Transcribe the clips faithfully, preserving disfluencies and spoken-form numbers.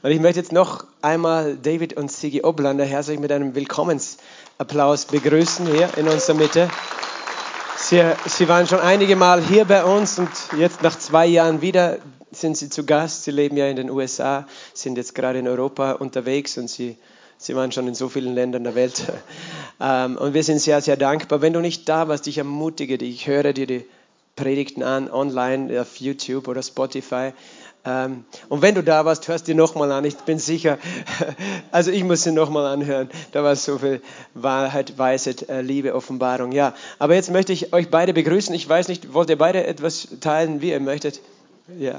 Und ich möchte jetzt noch einmal David und Sigi Oblander herzlich mit einem Willkommensapplaus begrüßen hier in unserer Mitte. Sie, sie waren schon einige Mal hier bei uns und jetzt nach zwei Jahren wieder sind sie zu Gast. Sie leben ja in den U S A, sind jetzt gerade in Europa unterwegs und sie, sie waren schon in so vielen Ländern der Welt. Und wir sind sehr, sehr dankbar. Wenn du nicht da warst, ich ermutige dich, ich höre dir die Predigten an, online auf YouTube oder Spotify. Und wenn du da warst, hörst du dir nochmal an. Ich bin sicher, also ich muss sie nochmal anhören. Da war so viel Wahrheit, Weisheit, Liebe, Offenbarung. Ja, aber jetzt möchte ich euch beide begrüßen. Ich weiß nicht, wollt ihr beide etwas teilen, wie ihr möchtet? Ja.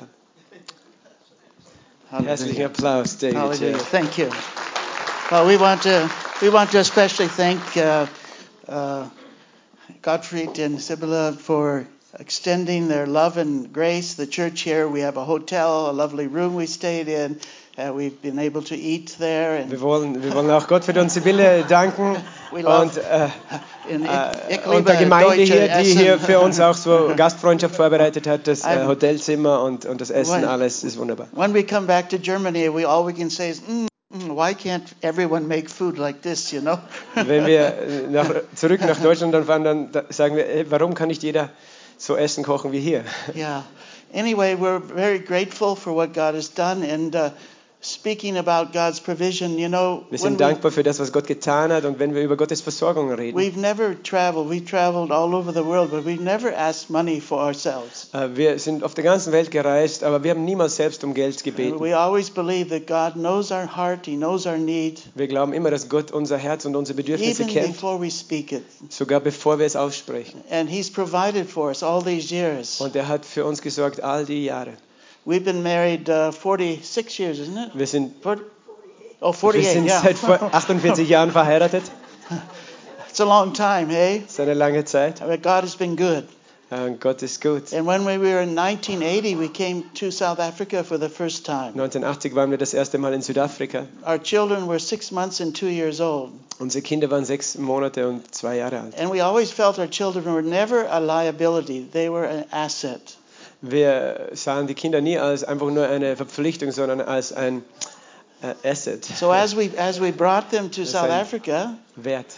Hallelujah. Herzlichen Applaus, David. Hallelujah. Thank you. Well, we want to we want to especially thank uh, uh, Gottfried and Sibylla for extending their love and grace. The church here, we have a hotel, a lovely room we stayed in. Uh, we've been able to eat there. And wir, wollen, wir wollen auch Gottfried und Sibylle danken und, äh, äh, und der Gemeinde hier, die hier für uns auch so Gastfreundschaft vorbereitet hat, das äh, Hotelzimmer und, und das Essen, alles ist wunderbar. When we come back to Germany, we all we can say is, mm, why can't everyone make food like this, you know? Wenn wir nach, zurück nach Deutschland dann fahren, dann sagen wir, hey, warum kann nicht jeder so Essen kochen wie hier? Yeah. Anyway, we're very grateful for what God has done, and uh, speaking about God's provision, you know, wir sind dankbar für das, was Gott getan hat, und wenn wir über Gottes Versorgung reden. We've never traveled. We traveled all over the world, but we've never asked money for ourselves. Wir sind auf der ganzen Welt gereist, aber wir haben niemals selbst um Geld gebeten. We always believe that God knows our heart, He knows our need. Wir glauben immer, dass Gott unser Herz und unsere Bedürfnisse Even kennt, before we speak it. sogar bevor wir es aussprechen. And He's provided for us all these years. Und er hat für uns gesorgt all die Jahre. We've been married uh, forty-six years, isn't it? Wir sind, forty, oh, forty-eight, wir sind yeah. seit achtundvierzig Jahren verheiratet. It's a long time, hey? Das ist eine lange Zeit. But God has been good. Und Gott ist gut. And when we were in nineteen eighty, we came to South Africa for the first time. neunzehnhundertachtzig waren wir das erste Mal in Südafrika. Our children were six months and two years old. Unsere Kinder waren sechs Monate und zwei Jahre alt. And we always felt our children were never a liability. They were an asset. Wir sahen die Kinder nie als einfach nur eine Verpflichtung, sondern als ein äh, Asset. So as we as we brought them to Das ist South ein Africa, Wert.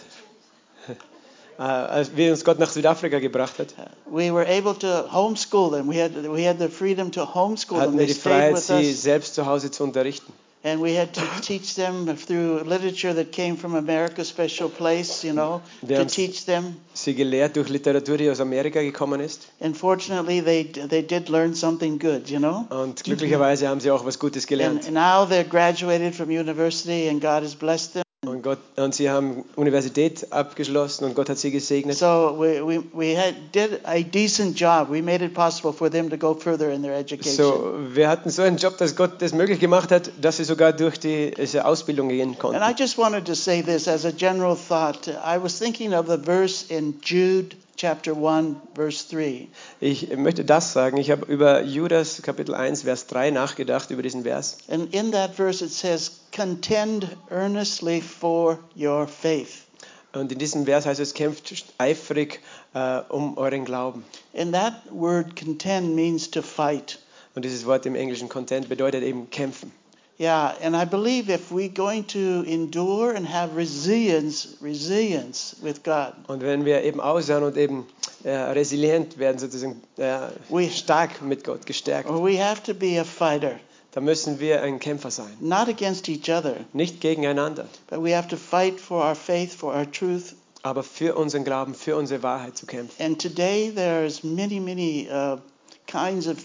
Äh, als wir uns Gott nach Südafrika gebracht hat, we were able to homeschool them. We had we had the freedom to homeschool them. hatten wir They die stayed Freiheit, with sie us, selbst zu Hause zu unterrichten. and we had to teach them through literature that came from America's special place, you know, Wir to haben teach them. sie gelehrt durch Literatur, die aus Amerika gekommen ist. And fortunately, they they did learn something good, you know. Und glücklicherweise haben sie auch was Gutes gelernt. And now they're graduated from university, and God has blessed them. Und, Gott, und sie haben Universität abgeschlossen und Gott hat sie gesegnet. So we we we had, did a decent job. We made it possible for them to go further in their education. So, wir hatten so einen Job, dass Gott das möglich gemacht hat, dass sie sogar durch die, diese Ausbildung gehen konnten. And I just wanted to say this as a general thought. I was thinking of the verse in Jude chapter one verse three. Ich möchte das sagen. Ich habe über Judas Kapitel eins Vers drei nachgedacht, über diesen Vers. And in that verse it says, "Contend earnestly for your faith." Und in diesem Vers heißt es, kämpft eifrig äh, um euren Glauben. And that word contend means to fight. Und dieses Wort im Englischen Content bedeutet eben kämpfen. Yeah, and I believe if we're going to endure and have resilience, resilience with God, Und wenn wir eben ausharren und eben äh, resilient werden, sozusagen äh, stark mit Gott, gestärkt, we have to be a fighter, dann müssen wir ein Kämpfer sein. not against each other, Nicht gegeneinander, but we have to fight for our faith, for our truth. aber für unseren Glauben, für unsere Wahrheit zu kämpfen. And today there's many, many uh, kinds of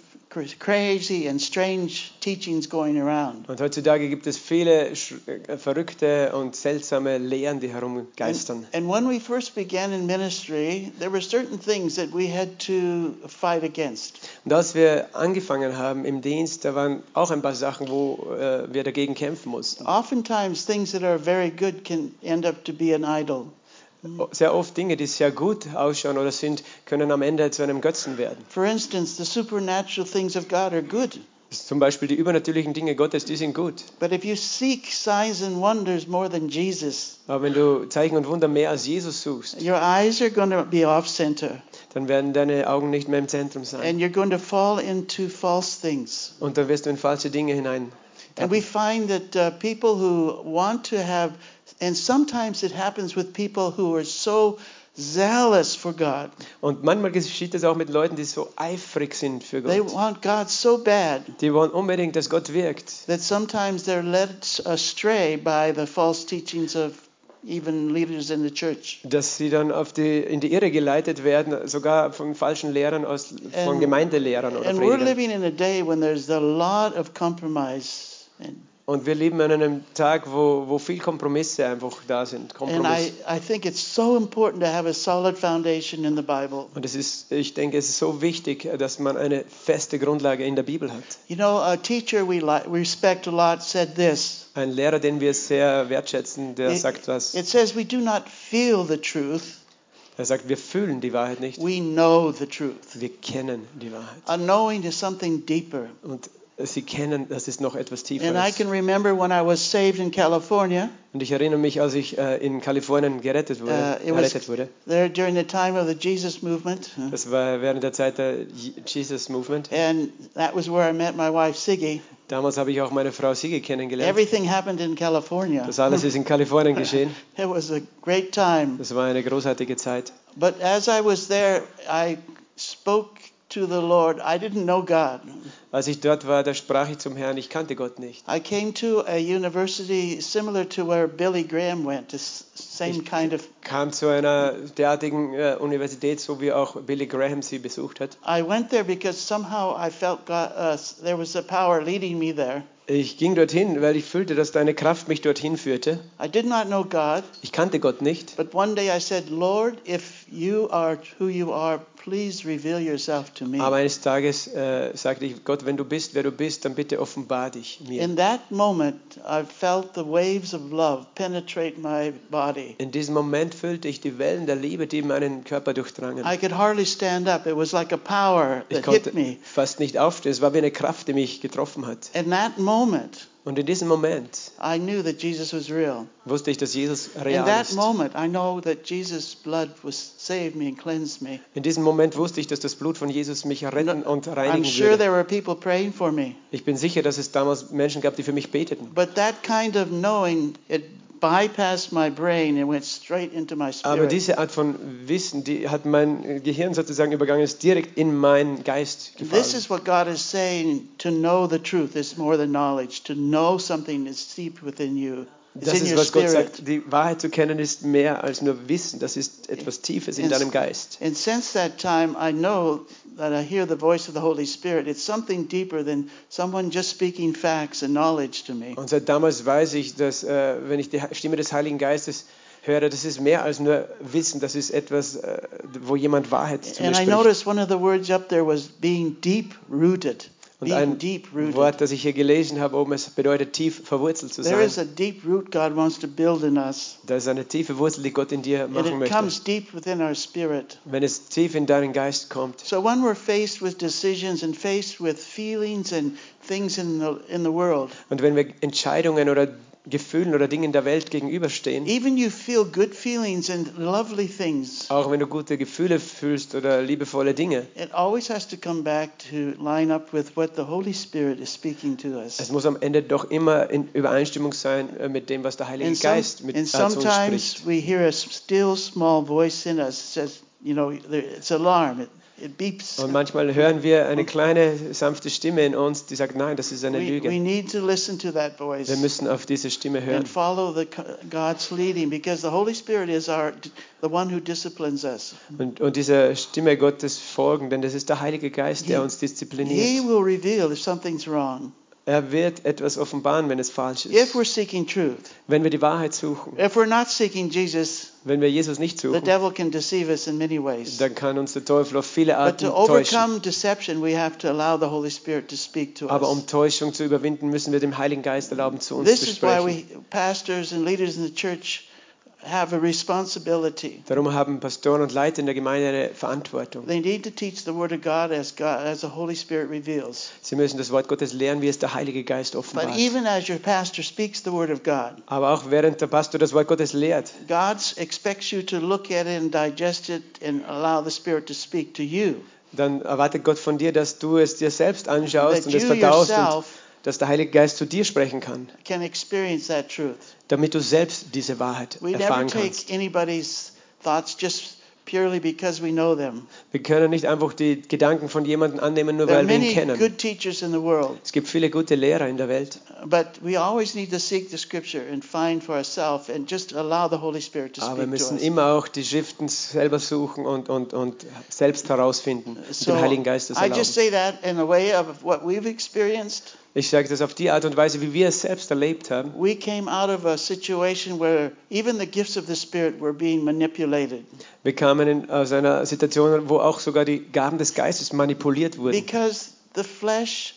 crazy and strange teachings going around. Und heutzutage gibt es viele äh, verrückte und seltsame Lehren, die herumgeistern. And, and when we first began in ministry, there were certain things that we had to fight against. Und als wir angefangen haben im Dienst, da waren auch ein paar Sachen, wo äh, wir dagegen kämpfen mussten. Oftentimes things that are very good can end up to be an idol. Sehr oft Dinge, die sehr gut ausschauen oder sind, können am Ende zu einem Götzen werden. For instance, the supernatural things of God are good. Zum Beispiel die übernatürlichen Dinge Gottes, die sind gut. But if you seek signs and wonders more than Jesus, Aber wenn du Zeichen und Wunder mehr als Jesus suchst, your eyes are going to be off center. dann werden deine Augen nicht mehr im Zentrum sein. And you're going to fall into false things. Und dann wirst du in falsche Dinge hinein And we find that uh, people who want to have, and sometimes it happens with people who are so zealous for God. Und manchmal geschieht das auch mit Leuten, die so eifrig sind für They Gott. want God so bad Die wollen unbedingt, dass Gott wirkt. that sometimes they're led astray by the false teachings of even leaders in the church. Dass sie dann auf die, in die Irre geleitet werden, sogar von falschen Lehrern, aus, von And- Gemeindelehrern oder And we're Predigern. living in a day when there's a lot of compromise. And, Und wir leben an einem Tag, wo, wo viel Kompromisse einfach da sind. and Kompromiss. I, I think it's so important to have a solid foundation in the Bible. Und es ist, ich denke, es ist so wichtig, dass man eine feste Grundlage in der Bibel hat. You know, a teacher we like, we respect a lot said this. Ein Lehrer, den wir sehr wertschätzen, der It, sagt was. it says we do not feel the truth, Er sagt, wir fühlen die Wahrheit nicht, we know the truth. wir kennen die Wahrheit. A knowing is something deeper. Und sie kennen, das ist noch etwas tiefer. And I can remember when I was saved in California, Und ich erinnere mich, als ich äh, in Kalifornien gerettet wurde, uh, it was errettet wurde. there during the time of the Jesus movement. Das war während der Zeit der Je- Jesus Movement. And that was where I met my wife, Siggy. Damals habe ich auch meine Frau Sigi kennengelernt. Everything happened in California. Das alles ist in Kalifornien geschehen. It was a great time. Das war eine großartige Zeit. But as I was there, I spoke to the Lord. I didn't know God. Als ich dort war, da sprach ich zum Herrn, ich kannte Gott nicht. I came to a university similar to where Billy Graham went, the s- same Ich- kind of. Kam zu einer derartigen äh, Universität, so wie auch Billy Graham sie besucht hat. I went there because somehow I felt God, uh, there was a power leading me there. Ich ging dorthin, weil ich fühlte, dass deine Kraft mich dorthin führte. I did not know God, Ich kannte Gott nicht. but one day I said, Lord, if you are who you are, please reveal yourself to me. Aber eines Tages äh, sagte ich, Gott, wenn du bist, wer du bist, dann bitte offenbar dich mir. In that moment, I felt the waves of love penetrate my body. In diesem Moment fühlte ich die Wellen der Liebe, die meinen Körper durchdrangen. I could hardly stand up. It was like a power Ich that konnte hit me. fast nicht aufstehen. Es war wie eine Kraft, die mich getroffen hat. In that moment, Und in diesem Moment I knew that Jesus was real. wusste ich, dass Jesus In real that ist. moment, I know that Jesus' blood was saved me and cleansed me. In diesem Moment wusste ich, dass das Blut von Jesus mich retten und I'm reinigen sure würde. there were people praying for me. Ich bin sicher, dass es damals Menschen gab, die für mich beteten. But that kind of knowing, it bypassed my brain and went straight into my Aber spirit. diese Art von Wissen, die hat mein Gehirn sozusagen übergangen, ist direkt in meinen Geist This gefallen. is what God is saying. To know the truth is more than knowledge. To know something is deep within you. It's Das in ist, your was Gott spirit. sagt. Die Wahrheit zu kennen ist mehr als nur Wissen. Das ist etwas Tiefes in And- deinem Geist. And since that time, I know that I hear the voice of the Holy Spirit. It's something deeper than someone just speaking facts and knowledge to me. Und seit damals weiß ich, dass äh, wenn ich die Stimme des Heiligen Geistes höre, das ist mehr als nur Wissen. Das ist etwas, äh, wo jemand Wahrheit zu mir And I spricht. noticed one of the words up there was being deep rooted. Und Being ein deep rooted. Wort, das ich hier gelesen habe, oben, es bedeutet tief verwurzelt zu There sein. is a deep root God wants to build in us. Da ist eine tiefe Wurzel, die Gott in dir And machen it möchte. comes deep within our spirit. Wenn es tief in deinen Geist kommt. So when we're faced with decisions and faced with feelings and things in the, in the world, Und wenn wir Entscheidungen oder Gefühlen oder Dingen der Welt gegenüberstehen, even you feel good feelings and lovely things, auch wenn du gute Gefühle fühlst oder liebevolle Dinge, it always has to come back to line up with what the Holy Spirit is speaking to es us. muss am Ende doch immer in Übereinstimmung sein äh, mit dem, was der Heilige And, some, Geist mit and äh, zu uns sometimes spricht. we hear a still small voice in us says, you know, there- it's alarm. It, it beeps. Und manchmal hören wir eine kleine, sanfte Stimme in uns, die sagt, nein, das ist eine We, we Lüge. need to listen to that voice. Wir müssen auf diese Stimme hören. And follow the God's leading, because the Holy Spirit is our the one who disciplines us. Und, und dieser Stimme Gottes folgen, denn das ist der Heilige Geist, der uns He diszipliniert. will reveal if something's wrong. Er wird etwas offenbaren, wenn es falsch If ist. we're seeking truth, Wenn wir die Wahrheit suchen, if we're not seeking Jesus, wenn wir Jesus nicht the suchen, devil can deceive us in many ways. dann kann uns der Teufel auf viele But Arten to täuschen. overcome deception, we have to allow the Holy Spirit to speak to Aber us. um Täuschung zu überwinden, müssen wir dem Heiligen Geist erlauben, zu uns This zu is why sprechen. we pastors and leaders in the church have a responsibility. Darum haben Pastoren und Leiter in der Gemeinde eine Verantwortung. They need to teach the Word of God as God as the Holy Spirit reveals. Sie müssen das Wort Gottes lernen, wie es der Heilige Geist But offenbart. even as your pastor speaks the Word of God, Aber auch während der Pastor das Wort Gottes lehrt, God expects you to look at it and digest it and allow the Spirit to speak to you. dann erwartet Gott von dir, dass du es dir selbst anschaust That und es you verdaust und yourself dass der Heilige Geist zu dir sprechen kann, can experience that truth. damit du selbst diese Wahrheit We never erfahren take kannst. anybody's thoughts just purely because we know them. Wir können nicht einfach die Gedanken von jemandem annehmen, nur There are weil wir ihn many kennen. good teachers in the world, Es gibt viele gute Lehrer in der Welt, but we always need to seek the Scripture and find for ourselves and just allow the Holy Spirit to aber wir speak to müssen us. immer auch die Schriften selber suchen und, und, und selbst herausfinden, mit So dem Heiligen Geist das I just erlauben. say that in a way of what we've experienced. Ich sage das auf die Art und Weise, wie wir es selbst erlebt haben. We came out of a situation where even the gifts of the Spirit were being manipulated. Wir kamen in, aus einer Situation, wo auch sogar die Gaben des Geistes manipuliert wurden. Because the flesh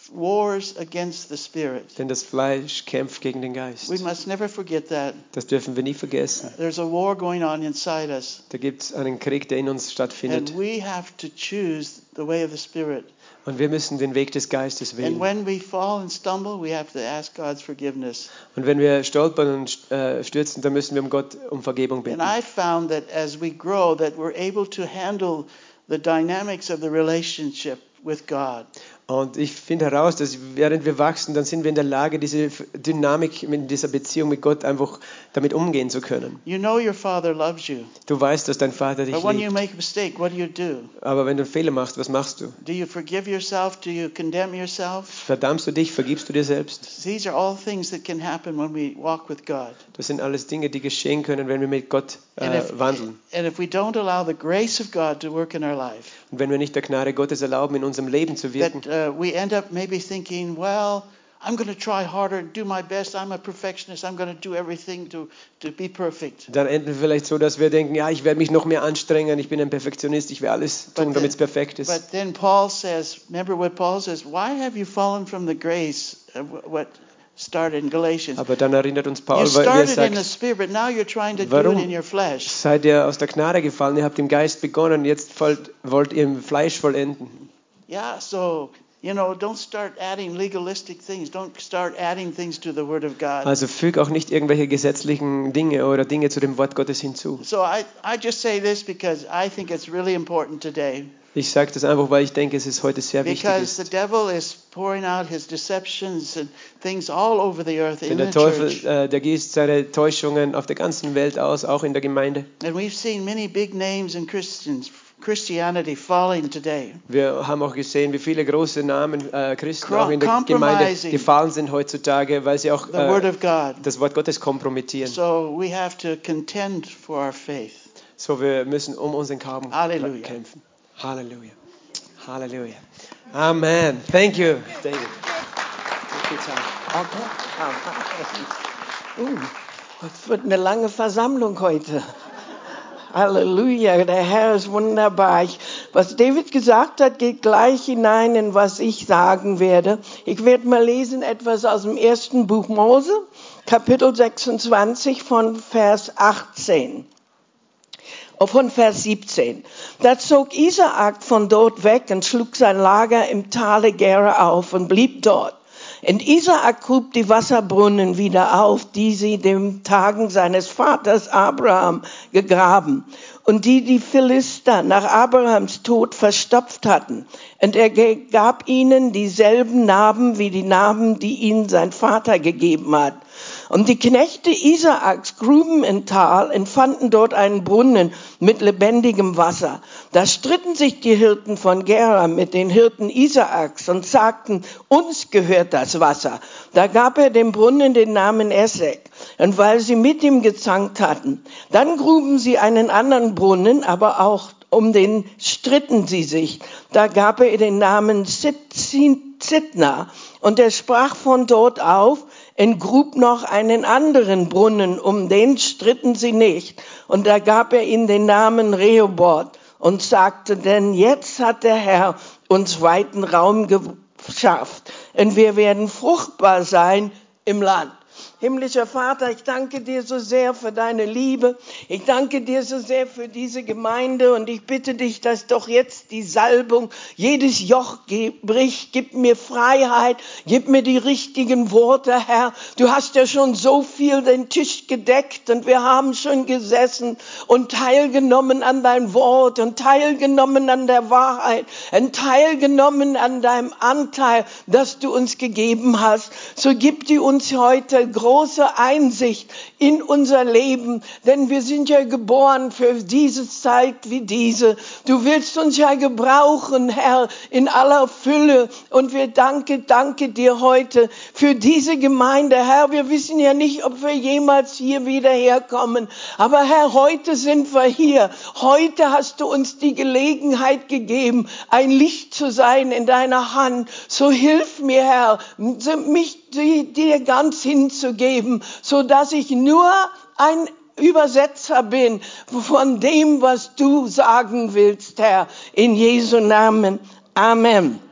wars against the Spirit. Denn das Fleisch kämpft gegen den Geist. We must never forget that. Das dürfen wir nie vergessen. There's a war going on inside us. Da gibt es einen Krieg, der in uns stattfindet. And we have to choose the way of the Spirit. Und wir müssen den Weg des Geistes And wählen. when we fall and stumble, we have to ask God's forgiveness. Und wenn wir stolpern und äh, stürzen, dann müssen wir um Gott um Vergebung bitten. And I found that as we grow, that we're able to handle the dynamics of the relationship with God. Und ich finde heraus, dass während wir wachsen, dann sind wir in der Lage, diese Dynamik in dieser Beziehung mit Gott einfach damit umgehen zu können. You know your Father loves you. Du weißt, dass dein Vater dich But when you liebt. make a mistake, what do you do? Aber wenn du einen Fehler machst, was machst du? Do you forgive yourself? Do you condemn yourself? Verdammst du dich? Vergibst du dir selbst? These are all things that can happen when we walk with God. Das sind alles Dinge, die geschehen können, wenn wir mit Gott And äh, if, wandeln. and if we don't allow the grace of God to work in our life, Und wenn wir nicht der Gnade Gottes erlauben, in unserem Leben zu wirken, that uh, we end up maybe thinking, well, I'm going to try harder and do my best. I'm a perfectionist. I'm going to do everything to, to be perfect. dann enden wir vielleicht so, dass wir denken, ja, ich werde mich noch mehr anstrengen, ich bin ein Perfektionist, ich werde alles tun, But damit es then- perfekt ist. But then Paul says, remember what Paul says, why have you fallen from the grace of what started in Galatians? Aber dann erinnert uns You Paul, weil er started in the sagt, Spirit, but now you're trying to do Warum? it in your flesh. seid ihr aus der Gnade gefallen, ihr habt im Geist begonnen, jetzt wollt, wollt ihr im Fleisch vollenden. Yeah, so, you know, don't start adding legalistic things. Don't start adding things to the Word of God. Also füg auch nicht irgendwelche gesetzlichen Dinge oder Dinge zu dem Wort Gottes hinzu. So I, I just say this because I think it's really important today. Ich sage das einfach, weil ich denke, es ist heute sehr wichtig. Because the Ist. devil is pouring out his deceptions and things all over the earth Denn in der the Teufel, church. äh, der gießt seine Täuschungen auf der ganzen Welt aus, auch in der Gemeinde. And we've seen many big names in Christians, Christianity falling today. Wir haben auch gesehen, wie viele große Namen äh, Christen Cro- auch in der Gemeinde compromising gefallen sind heutzutage, weil sie auch The Word äh, of God. das Wort Gottes kompromittieren. So we have to contend for our faith. So, wir müssen um unseren Glauben Halleluja. kämpfen. Halleluja. Halleluja. Amen. Thank you, David. Uh, es wird eine lange Versammlung heute. Halleluja, der Herr ist wunderbar. Ich, was David gesagt hat, geht gleich hinein in was ich sagen werde. Ich werde mal lesen etwas aus dem ersten Buch Mose, Kapitel sechsundzwanzig von Vers achtzehn. Von Vers siebzehn. Da zog Isaak von dort weg und schlug sein Lager im Tale Gera auf und blieb dort. Und Isaak grub die Wasserbrunnen wieder auf, die sie den Tagen seines Vaters Abraham gegraben und die die Philister nach Abrahams Tod verstopft hatten. Und er gab ihnen dieselben Namen wie die Namen, die ihnen sein Vater gegeben hat. Und die Knechte Isaaks gruben im Tal und fanden dort einen Brunnen mit lebendigem Wasser. Da stritten sich die Hirten von Gera mit den Hirten Isaaks und sagten, uns gehört das Wasser. Da gab er dem Brunnen den Namen Essek. Und weil sie mit ihm gezankt hatten, dann gruben sie einen anderen Brunnen, aber auch um den stritten sie sich. Da gab er den Namen Zitna. Und er sprach von dort auf und grub noch einen anderen Brunnen, um den stritten sie nicht. Und da gab er ihm den Namen Rehoboth und sagte, denn jetzt hat der Herr uns weiten Raum geschafft und wir werden fruchtbar sein im Land. Himmlischer Vater, ich danke dir so sehr für deine Liebe. Ich danke dir so sehr für diese Gemeinde und ich bitte dich, dass doch jetzt die Salbung jedes Joch bricht. Gib mir Freiheit, gib mir die richtigen Worte, Herr. Du hast ja schon so viel den Tisch gedeckt und wir haben schon gesessen und teilgenommen an dein Wort und teilgenommen an der Wahrheit und teilgenommen an deinem Anteil, das du uns gegeben hast. So gib die uns heute große Einsicht in unser Leben, denn wir sind ja geboren für diese Zeit wie diese. Du willst uns ja gebrauchen, Herr, in aller Fülle und wir danke, danke dir heute für diese Gemeinde. Herr, wir wissen ja nicht, ob wir jemals hier wieder herkommen, aber Herr, heute sind wir hier. Heute hast du uns die Gelegenheit gegeben, ein Licht zu sein in deiner Hand. So hilf mir, Herr, mich dir ganz hinzugeben, so dass ich nur ein Übersetzer bin von dem, was du sagen willst, Herr, in Jesu Namen. Amen.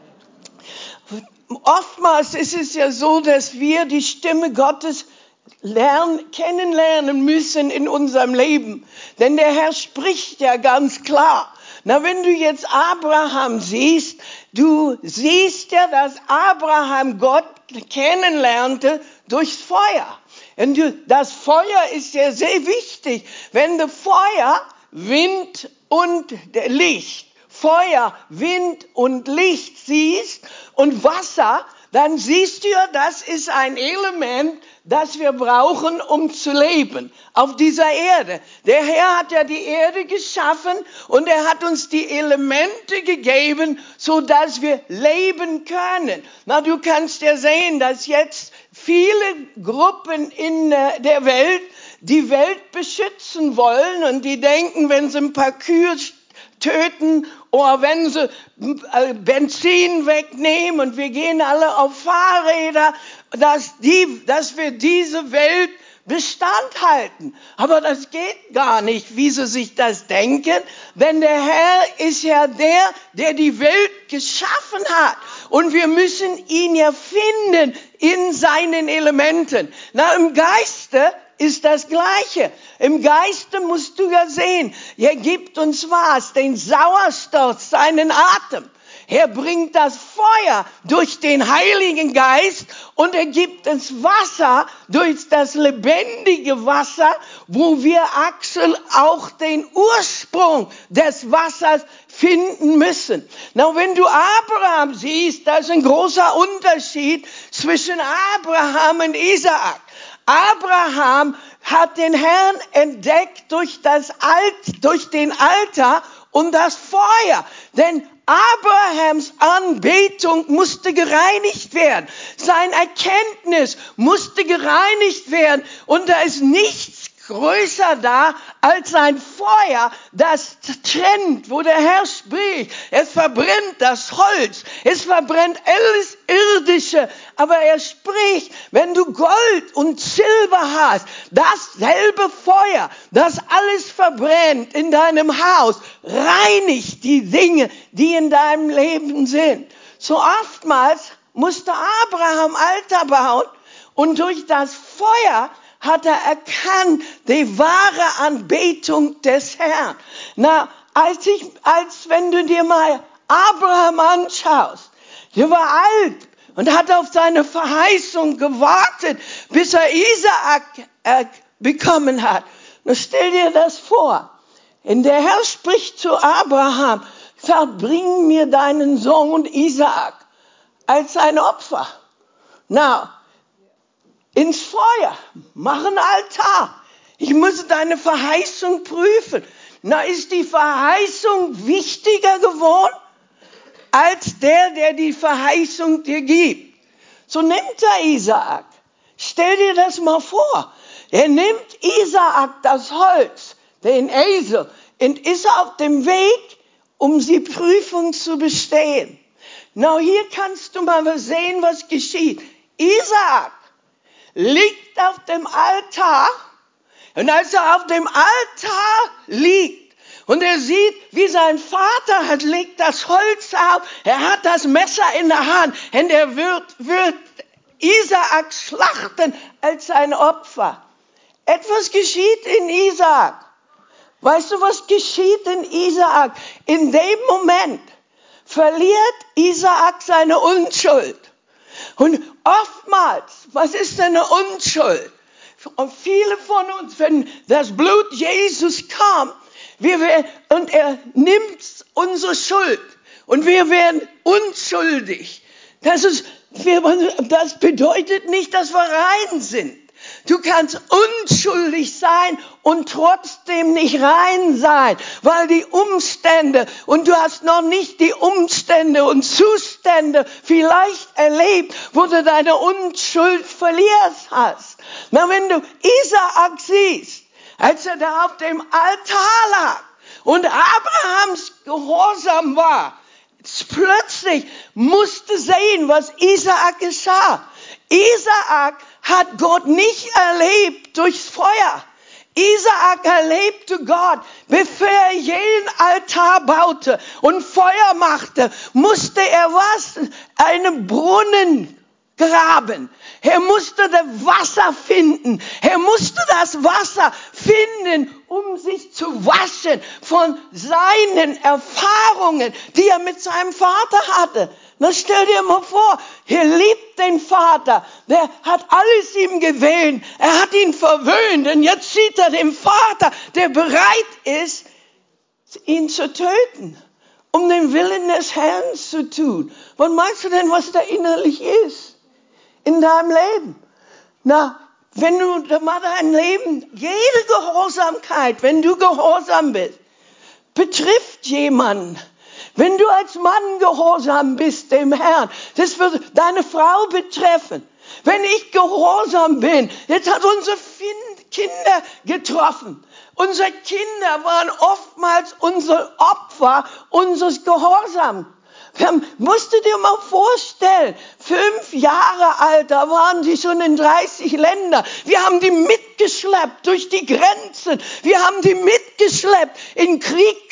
Oftmals ist es ja so, dass wir die Stimme Gottes lernen, kennenlernen müssen in unserem Leben. Denn der Herr spricht ja ganz klar. Na, wenn du jetzt Abraham siehst, du siehst ja, dass Abraham Gott kennenlernte durchs Feuer. Und du, das Feuer ist ja sehr wichtig. Wenn du Feuer, Wind und Licht, Feuer, Wind und Licht siehst und Wasser, dann siehst du ja, das ist ein Element, das wir brauchen, um zu leben auf dieser Erde. Der Herr hat ja die Erde geschaffen und er hat uns die Elemente gegeben, so dass wir leben können. Na, du kannst ja sehen, dass jetzt viele Gruppen in der Welt die Welt beschützen wollen und die denken, wenn sie ein paar Kühe töten oder wenn sie Benzin wegnehmen und wir gehen alle auf Fahrräder, dass, die, dass wir diese Welt Bestand halten. Aber das geht gar nicht, wie sie sich das denken, denn der Herr ist ja der, der die Welt geschaffen hat. Und wir müssen ihn ja finden in seinen Elementen. Na, im Geiste ist das Gleiche. Im Geiste musst du ja sehen, er gibt uns was, den Sauerstoff, seinen Atem. Er bringt das Feuer durch den Heiligen Geist und er gibt uns Wasser durch das lebendige Wasser, wo wir Axel auch den Ursprung des Wassers finden müssen. Na, wenn du Abraham siehst, da ist ein großer Unterschied zwischen Abraham und Isaak. Abraham hat den Herrn entdeckt durch das Alt, durch den Altar und das Feuer. Denn Abrahams Anbetung musste gereinigt werden. Sein Erkenntnis musste gereinigt werden. Und da ist nichts größer da als ein Feuer, das trennt, wo der Herr spricht. Es verbrennt das Holz, es verbrennt alles Irdische, aber er spricht, wenn du Gold und Silber hast, dasselbe Feuer, das alles verbrennt in deinem Haus, reinigt die Dinge, die in deinem Leben sind. So oftmals musste Abraham Altar bauen und durch das Feuer hat er erkannt, die wahre Anbetung des Herrn. Na, als ich, als wenn du dir mal Abraham anschaust, der war alt und hat auf seine Verheißung gewartet, bis er Isaak äh, bekommen hat. Na, stell dir das vor. Und der Herr spricht zu Abraham, sagt, bring mir deinen Sohn Isaak als ein Opfer. Na, ins Feuer, mach ein Altar. Ich muss deine Verheißung prüfen. Na, ist die Verheißung wichtiger geworden als der, der die Verheißung dir gibt? So nimmt er Isaak. Stell dir das mal vor. Er nimmt Isaak das Holz, den Esel, und ist auf dem Weg, um die Prüfung zu bestehen. Na, hier kannst du mal sehen, was geschieht. Isaak liegt auf dem Altar und als er auf dem Altar liegt und er sieht, wie sein Vater hat, legt das Holz auf, er hat das Messer in der Hand und er wird, wird Isaak schlachten als sein Opfer. Etwas geschieht in Isaak. Weißt du, was geschieht in Isaak? In dem Moment verliert Isaak seine Unschuld. Und oftmals, was ist eine Unschuld? Und viele von uns, wenn das Blut Jesus kam, wir werden, und er nimmt unsere Schuld und wir werden unschuldig. Das ist, wir, das bedeutet nicht, dass wir rein sind. Du kannst unschuldig sein und trotzdem nicht rein sein, weil die Umstände, und du hast noch nicht die Umstände und Zustände vielleicht erlebt, wo du deine Unschuld verlierst hast. Na, wenn du Isaak siehst, als er da auf dem Altar lag und Abrahams Gehorsam war, plötzlich musste sehen, was Isaak geschah. Isaak hat Gott nicht erlebt durchs Feuer. Isaak erlebte Gott, bevor er jeden Altar baute und Feuer machte, musste er was? Einen Brunnen graben. Er musste das Wasser finden. Er musste das Wasser finden, um sich zu waschen von seinen Erfahrungen, die er mit seinem Vater hatte. Na, stell dir mal vor, er liebt den Vater, der hat alles ihm gewählt, er hat ihn verwöhnt und jetzt sieht er den Vater, der bereit ist, ihn zu töten, um den Willen des Herrn zu tun. Was meinst du denn, was da innerlich ist in deinem Leben? Na, wenn du mal dein Leben, jede Gehorsamkeit, wenn du gehorsam bist, betrifft jemanden. Wenn du als Mann gehorsam bist dem Herrn, das wird deine Frau betreffen. Wenn ich gehorsam bin, jetzt hat unsere Kinder getroffen. Unsere Kinder waren oftmals unser Opfer unseres Gehorsams. Musst du dir mal vorstellen, fünf Jahre alt, da waren die schon in dreißig Ländern. Wir haben die mitgeschleppt durch die Grenzen. Wir haben die mitgeschleppt in Kriegs,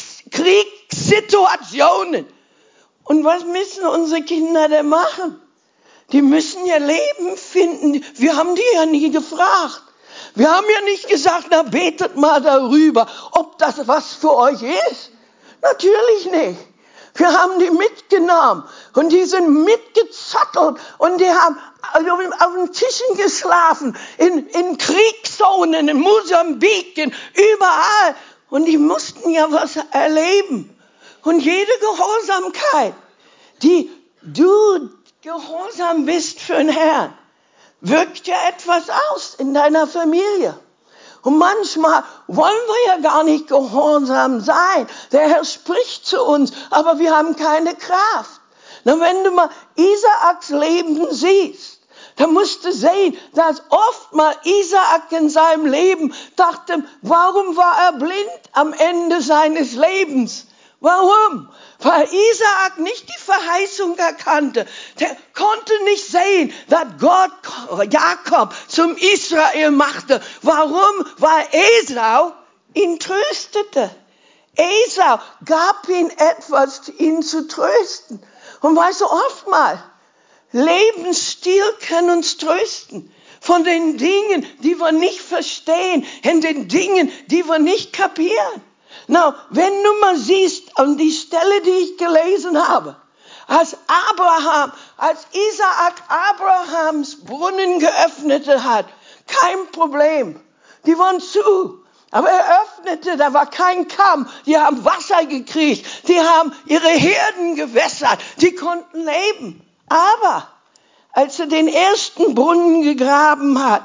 Kriegssituationen. Und was müssen unsere Kinder denn machen? Die müssen ihr Leben finden. Wir haben die ja nie gefragt. Wir haben ja nicht gesagt, na betet mal darüber, ob das was für euch ist. Natürlich nicht. Wir haben die mitgenommen und die sind mitgezottelt und die haben auf den Tischen geschlafen, in, in Kriegszonen, in Mosambik, in überall. Und die mussten ja was erleben. Und jede Gehorsamkeit, die du gehorsam bist für den Herrn, wirkt ja etwas aus in deiner Familie. Und manchmal wollen wir ja gar nicht gehorsam sein. Der Herr spricht zu uns, aber wir haben keine Kraft. Na, wenn du mal Isaaks Leben siehst, dann musst du sehen, dass oft mal Isaak in seinem Leben dachte, warum war er blind am Ende seines Lebens? Warum? Weil Isaak nicht die Verheißung erkannte. Der konnte nicht sehen, dass Gott Jakob zum Israel machte. Warum? Weil Esau ihn tröstete. Esau gab ihm etwas, ihn zu trösten. Und weißt du, oftmals, Lebensstil kann uns trösten. Von den Dingen, die wir nicht verstehen, und den Dingen, die wir nicht kapieren. Na, wenn du mal siehst, an die Stelle, die ich gelesen habe, als Abraham, als Isaak Abrahams Brunnen geöffnet hat, kein Problem. Die waren zu. Aber er öffnete, da war kein Kamm. Die haben Wasser gekriegt. Die haben ihre Herden gewässert. Die konnten leben. Aber als er den ersten Brunnen gegraben hat,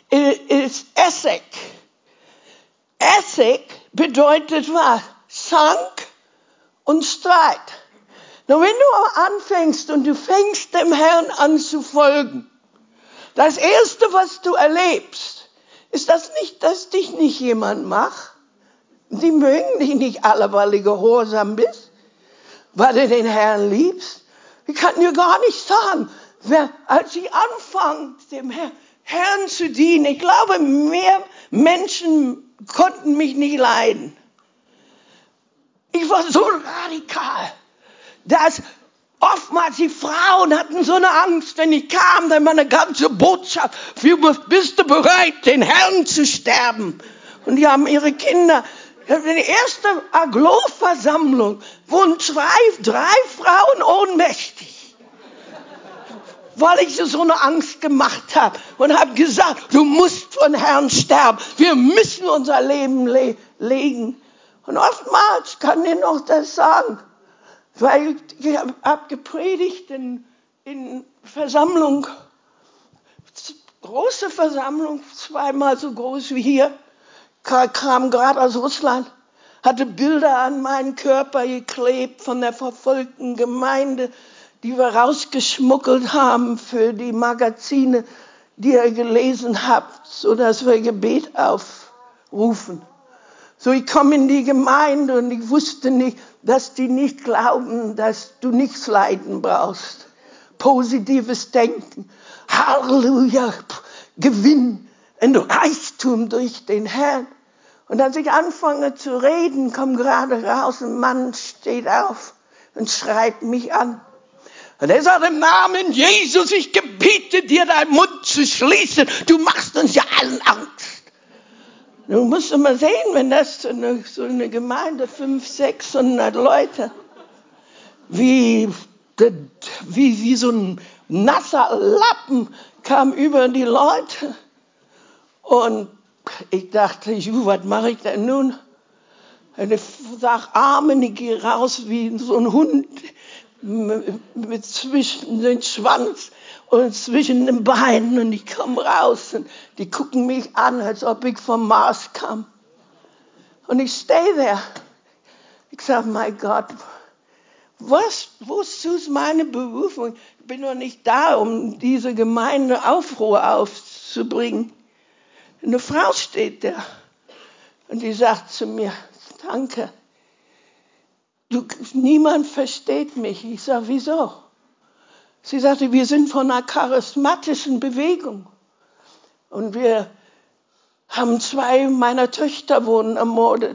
ist Essek. Essek bedeutet was? Zank und Streit. Nur wenn du anfängst und du fängst dem Herrn an zu folgen, das Erste, was du erlebst, ist das nicht, dass dich nicht jemand macht. Die mögen dich nicht alle, weil du gehorsam bist, weil du den Herrn liebst. Ich kann dir gar nicht sagen, wer, als ich anfange, dem Herrn, Herrn zu dienen, ich glaube, mehr Menschen konnten mich nicht leiden. Ich war so radikal, dass oftmals die Frauen hatten so eine Angst, wenn ich kam, dann war eine ganze Botschaft. Wie bist du bereit, den Herrn zu sterben? Und die haben ihre Kinder. In der ersten Aglo-Versammlung wurden zwei, drei Frauen ohnmächtig, weil ich so eine Angst gemacht habe und habe gesagt, du musst von Herrn sterben. Wir müssen unser Leben le- legen. Und oftmals kann ich noch das sagen, weil ich habe gepredigt in, in Versammlung, große Versammlung, zweimal so groß wie hier, kam gerade aus Russland, hatte Bilder an meinen Körper geklebt von der verfolgten Gemeinde, die wir rausgeschmuggelt haben für die Magazine, die ihr gelesen habt, sodass wir Gebet aufrufen. So, ich komme in die Gemeinde und ich wusste nicht, dass die nicht glauben, dass du nichts leiden brauchst. Positives Denken. Halleluja. Gewinn. Ein Reichtum durch den Herrn. Und als ich anfange zu reden, kommt gerade raus, ein Mann steht auf und schreit mich an. Und er sagt, im Namen Jesus, ich gebiete dir, deinen Mund zu schließen. Du machst uns ja allen Angst. Du musst mal sehen, wenn das so eine, so eine Gemeinde, fünfhundert, sechshundert Leute, wie, wie, wie so ein nasser Lappen kam über die Leute. Und ich dachte, ju, was mache ich denn nun? Und ich sage Amen, ich gehe raus wie so ein Hund mit zwischen den Schwanz und zwischen den Beinen und ich komme raus und die gucken mich an, als ob ich vom Mars kam. Und ich stehe da. Ich sage, mein Gott, was, wozu ist meine Berufung? Ich bin doch nicht da, um diese Gemeinde Aufruhr aufzubringen. Eine Frau steht da und die sagt zu mir, danke. Du, niemand versteht mich. Ich sage, wieso? Sie sagte, wir sind von einer charismatischen Bewegung. Und wir haben zwei meiner Töchter wurden ermordet.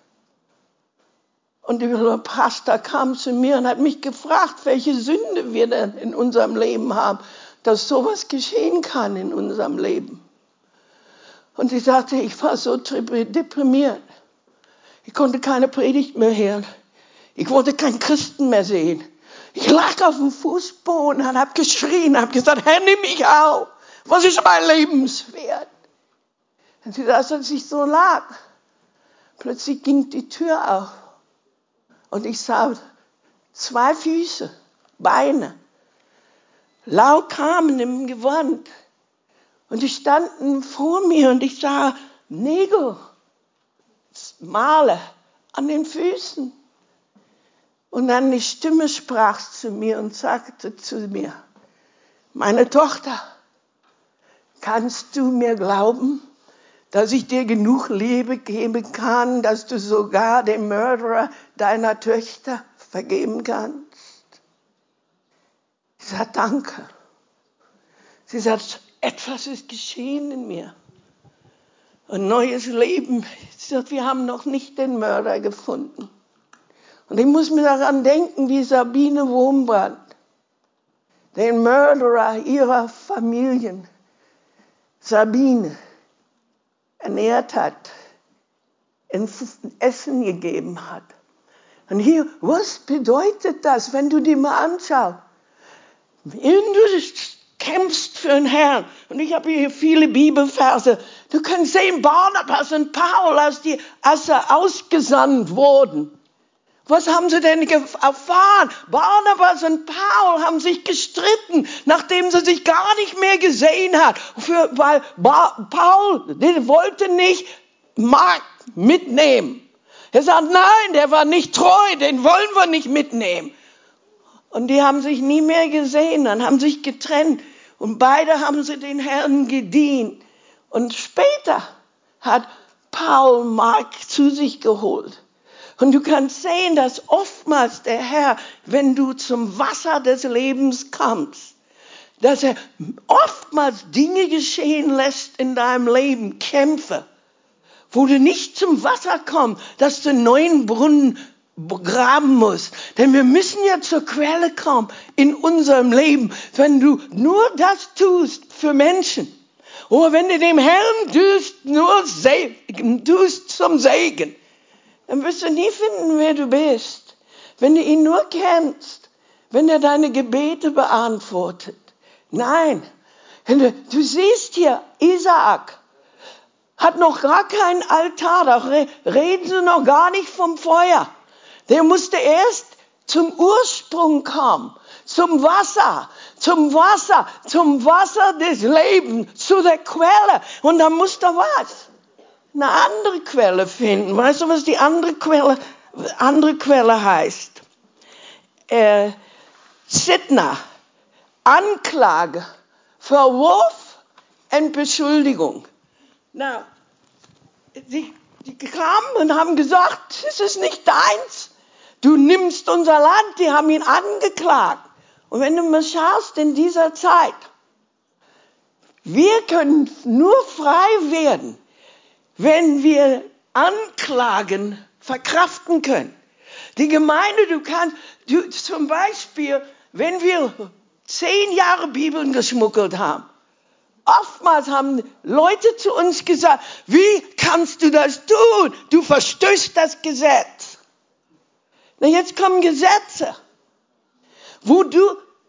Und der Pastor kam zu mir und hat mich gefragt, welche Sünde wir denn in unserem Leben haben, dass sowas geschehen kann in unserem Leben. Und sie sagte, ich war so deprimiert. Ich konnte keine Predigt mehr hören. Ich wollte keinen Christen mehr sehen. Ich lag auf dem Fußboden und habe geschrien, habe gesagt, Herr, nimm mich auf. Was ist mein Lebenswert? Und sie saß, als ich so lag. Plötzlich ging die Tür auf. Und ich sah zwei Füße, Beine, laut kamen im Gewand. Und die standen vor mir und ich sah Nägel, Male an den Füßen. Und dann die Stimme sprach zu mir und sagte zu mir, meine Tochter, kannst du mir glauben, dass ich dir genug Liebe geben kann, dass du sogar dem Mörderer deiner Töchter vergeben kannst? Ich sagte, danke. Sie sagt, etwas ist geschehen in mir. Ein neues Leben. Sie sagt, wir haben noch nicht den Mörder gefunden. Und ich muss mir daran denken, wie Sabine Wurmbrand den Mörderer ihrer Familien, Sabine, ernährt hat, Essen gegeben hat. Und hier, was bedeutet das, wenn du dir mal anschaust? Wenn du kämpfst für den Herrn, und ich habe hier viele Bibelverse, du kannst sehen, Barnabas und Paul, als, die, als sie ausgesandt wurden, was haben sie denn erfahren? Barnabas und Paul haben sich gestritten, nachdem sie sich gar nicht mehr gesehen hat. Für, weil ba- Paul, der wollte nicht Mark mitnehmen. Er sagt, nein, der war nicht treu, den wollen wir nicht mitnehmen. Und die haben sich nie mehr gesehen, dann haben sich getrennt. Und beide haben sie den Herrn gedient. Und später hat Paul Mark zu sich geholt. Und du kannst sehen, dass oftmals der Herr, wenn du zum Wasser des Lebens kommst, dass er oftmals Dinge geschehen lässt in deinem Leben, Kämpfe, wo du nicht zum Wasser kommst, dass du einen neuen Brunnen graben musst. Denn wir müssen ja zur Quelle kommen in unserem Leben. Wenn du nur das tust für Menschen, oder wenn du dem Herrn tust, nur tust zum Segen, dann wirst du nie finden, wer du bist. Wenn du ihn nur kennst, wenn er deine Gebete beantwortet. Nein, du, du siehst hier, Isaak hat noch gar keinen Altar, da reden sie noch gar nicht vom Feuer. Der musste erst zum Ursprung kommen, zum Wasser, zum Wasser, zum Wasser des Lebens, zu der Quelle. Und dann musste er was? Eine andere Quelle finden. Weißt du, was die andere Quelle, andere Quelle heißt? Äh, Sitna, Anklage, Verwurf und Beschuldigung. Na, die, die kamen und haben gesagt, es ist nicht deins. Du nimmst unser Land. Die haben ihn angeklagt. Und wenn du mal schaust in dieser Zeit, wir können nur frei werden, wenn wir Anklagen verkraften können. Die Gemeinde, du kannst, du, zum Beispiel, wenn wir zehn Jahre Bibeln geschmuggelt haben, oftmals haben Leute zu uns gesagt, wie kannst du das tun? Du verstößt das Gesetz. Na, jetzt kommen Gesetze, wo du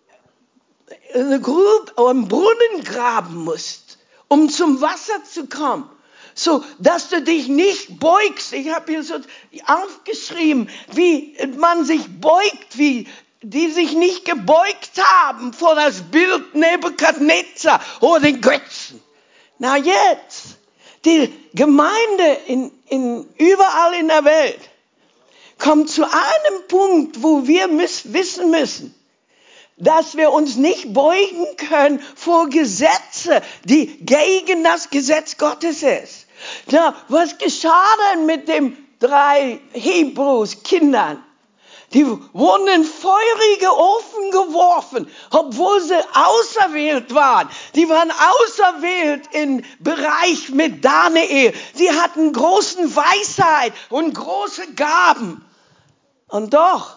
eine Grube oder einen Brunnen graben musst, um zum Wasser zu kommen. So, dass du dich nicht beugst. Ich habe hier so aufgeschrieben, wie man sich beugt, wie die sich nicht gebeugt haben vor das Bild Nebukadnezar oder den Götzen. Na jetzt, die Gemeinde in, in, überall in der Welt kommt zu einem Punkt, wo wir müssen, wissen müssen, dass wir uns nicht beugen können vor Gesetze, die gegen das Gesetz Gottes ist. Na, was geschah denn mit den drei Hebrews Kindern? Die wurden in feurige Ofen geworfen, obwohl sie auserwählt waren. Die waren auserwählt im Bereich mit Daniel. Sie hatten großen Weisheit und große Gaben. Und doch,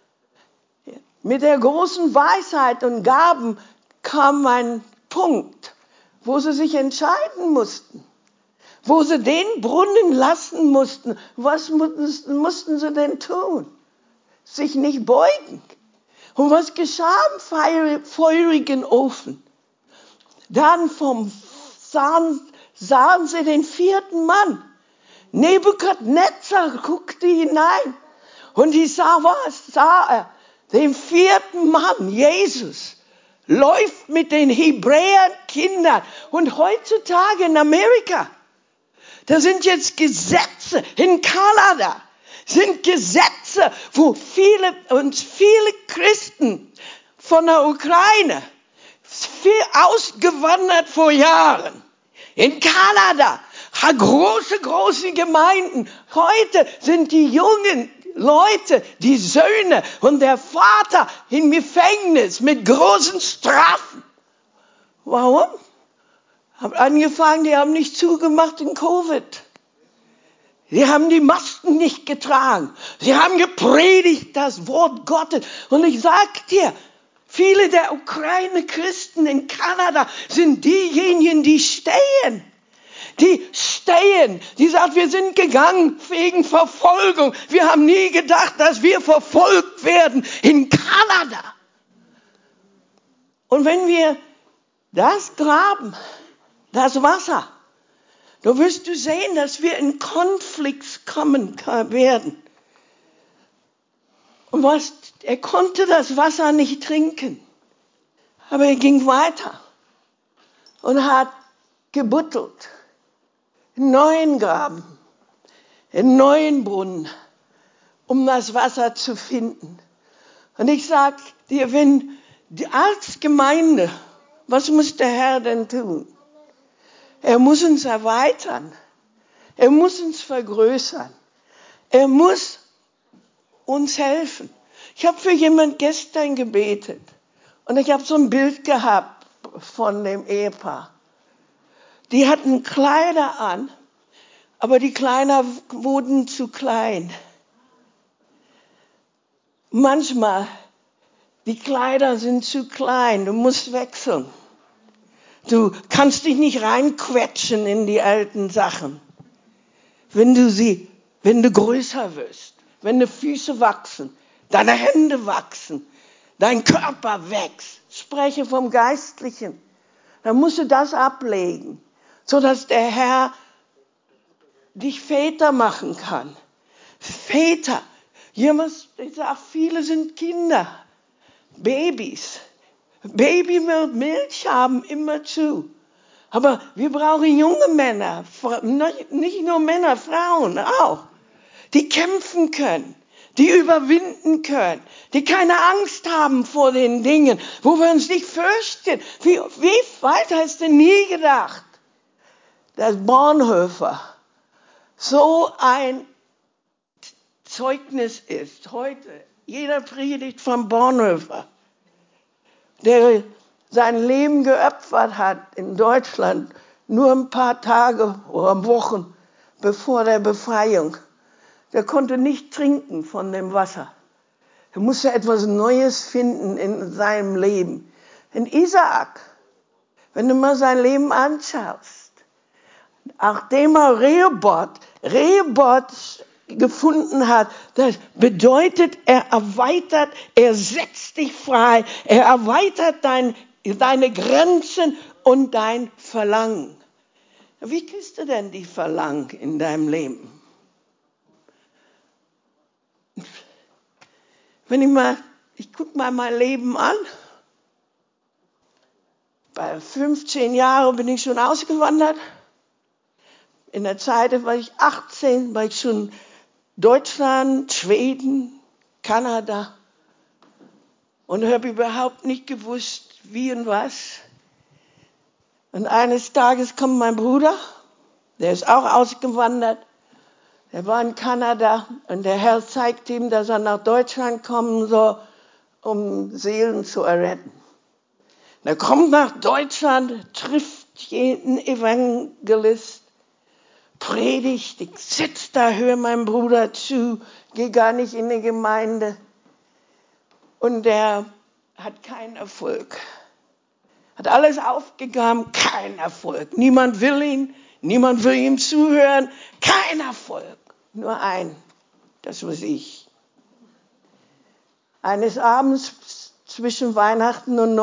mit der großen Weisheit und Gaben kam ein Punkt, wo sie sich entscheiden mussten. Wo sie den Brunnen lassen mussten. Was mussten, mussten sie denn tun? Sich nicht beugen. Und was geschah im feurigen Ofen? Dann vom, sahen, sahen sie den vierten Mann. Nebukadnezar guckte hinein. Und ich sah was? Sah er? Den vierten Mann, Jesus, läuft mit den Hebräerkindern. Und heutzutage in Amerika, da sind jetzt Gesetze, in Kanada sind Gesetze, wo viele, und viele Christen von der Ukraine, viel ausgewandert vor Jahren, in Kanada, große, große Gemeinden. Heute sind die jungen Leute, die Söhne und der Vater im Gefängnis mit großen Strafen. Warum? Haben angefangen, die haben nicht zugemacht in Covid. Sie haben die Masken nicht getragen. Sie haben gepredigt das Wort Gottes. Und ich sag dir, viele der Ukraine-Christen in Kanada sind diejenigen, die stehen. Die stehen, die sagen, wir sind gegangen wegen Verfolgung. Wir haben nie gedacht, dass wir verfolgt werden in Kanada. Und wenn wir das graben, das Wasser, da wirst du sehen, dass wir in Konflikt kommen werden. Und was, er konnte das Wasser nicht trinken, aber er ging weiter und hat gebuddelt. Einen neuen Graben, einen neuen Brunnen, um das Wasser zu finden. Und ich sage dir, wenn die, als Gemeinde, was muss der Herr denn tun? Er muss uns erweitern. Er muss uns vergrößern. Er muss uns helfen. Ich habe für jemanden gestern gebetet und ich habe so ein Bild gehabt von dem Ehepaar. Die hatten Kleider an, aber die Kleider wurden zu klein. manchmal, die Kleider sind zu klein, du musst wechseln. Du kannst dich nicht reinquetschen in die alten Sachen. Wenn du sie, wenn du größer wirst, wenn die Füße wachsen, deine Hände wachsen, dein Körper wächst, spreche vom Geistlichen, dann musst du das ablegen, sodass der Herr dich Väter machen kann. Väter. Jemand, ich sage, viele sind Kinder, Babys. Baby will Milch haben, immer zu. Aber wir brauchen junge Männer, nicht nur Männer, Frauen auch, die kämpfen können, die überwinden können, die keine Angst haben vor den Dingen, wo wir uns nicht fürchten. Wie, wie weit hast du nie gedacht, dass Bonhoeffer so ein Zeugnis ist? Heute, jeder predigt von Bonhoeffer, der sein Leben geopfert hat in Deutschland, nur ein paar Tage oder Wochen bevor der Befreiung. Der konnte nicht trinken von dem Wasser. Er musste etwas Neues finden in seinem Leben. In Isaak, wenn du mal sein Leben anschaust, nachdem er Rehoboth, Rehoboth gefunden hat, das bedeutet, er erweitert, er setzt dich frei, er erweitert dein, deine Grenzen und dein Verlangen. Wie kriegst du denn die Verlangen in deinem Leben? Wenn ich mal, ich gucke mal mein Leben an. Bei fünfzehn Jahren bin ich schon ausgewandert. In der Zeit war ich achtzehn, war ich schon Deutschland, Schweden, Kanada und habe überhaupt nicht gewusst, wie und was. Und eines Tages kommt mein Bruder, der ist auch ausgewandert, der war in Kanada und der Herr zeigt ihm, dass er nach Deutschland kommen soll, um Seelen zu erretten. Er kommt nach Deutschland, trifft jeden Evangelist, predigt, ich sitze da, höre meinem Bruder zu, gehe gar nicht in die Gemeinde. Und der hat keinen Erfolg. Hat alles aufgegeben, kein Erfolg. Niemand will ihn, niemand will ihm zuhören, kein Erfolg. Nur ein, das war ich. Eines Abends zwischen Weihnachten und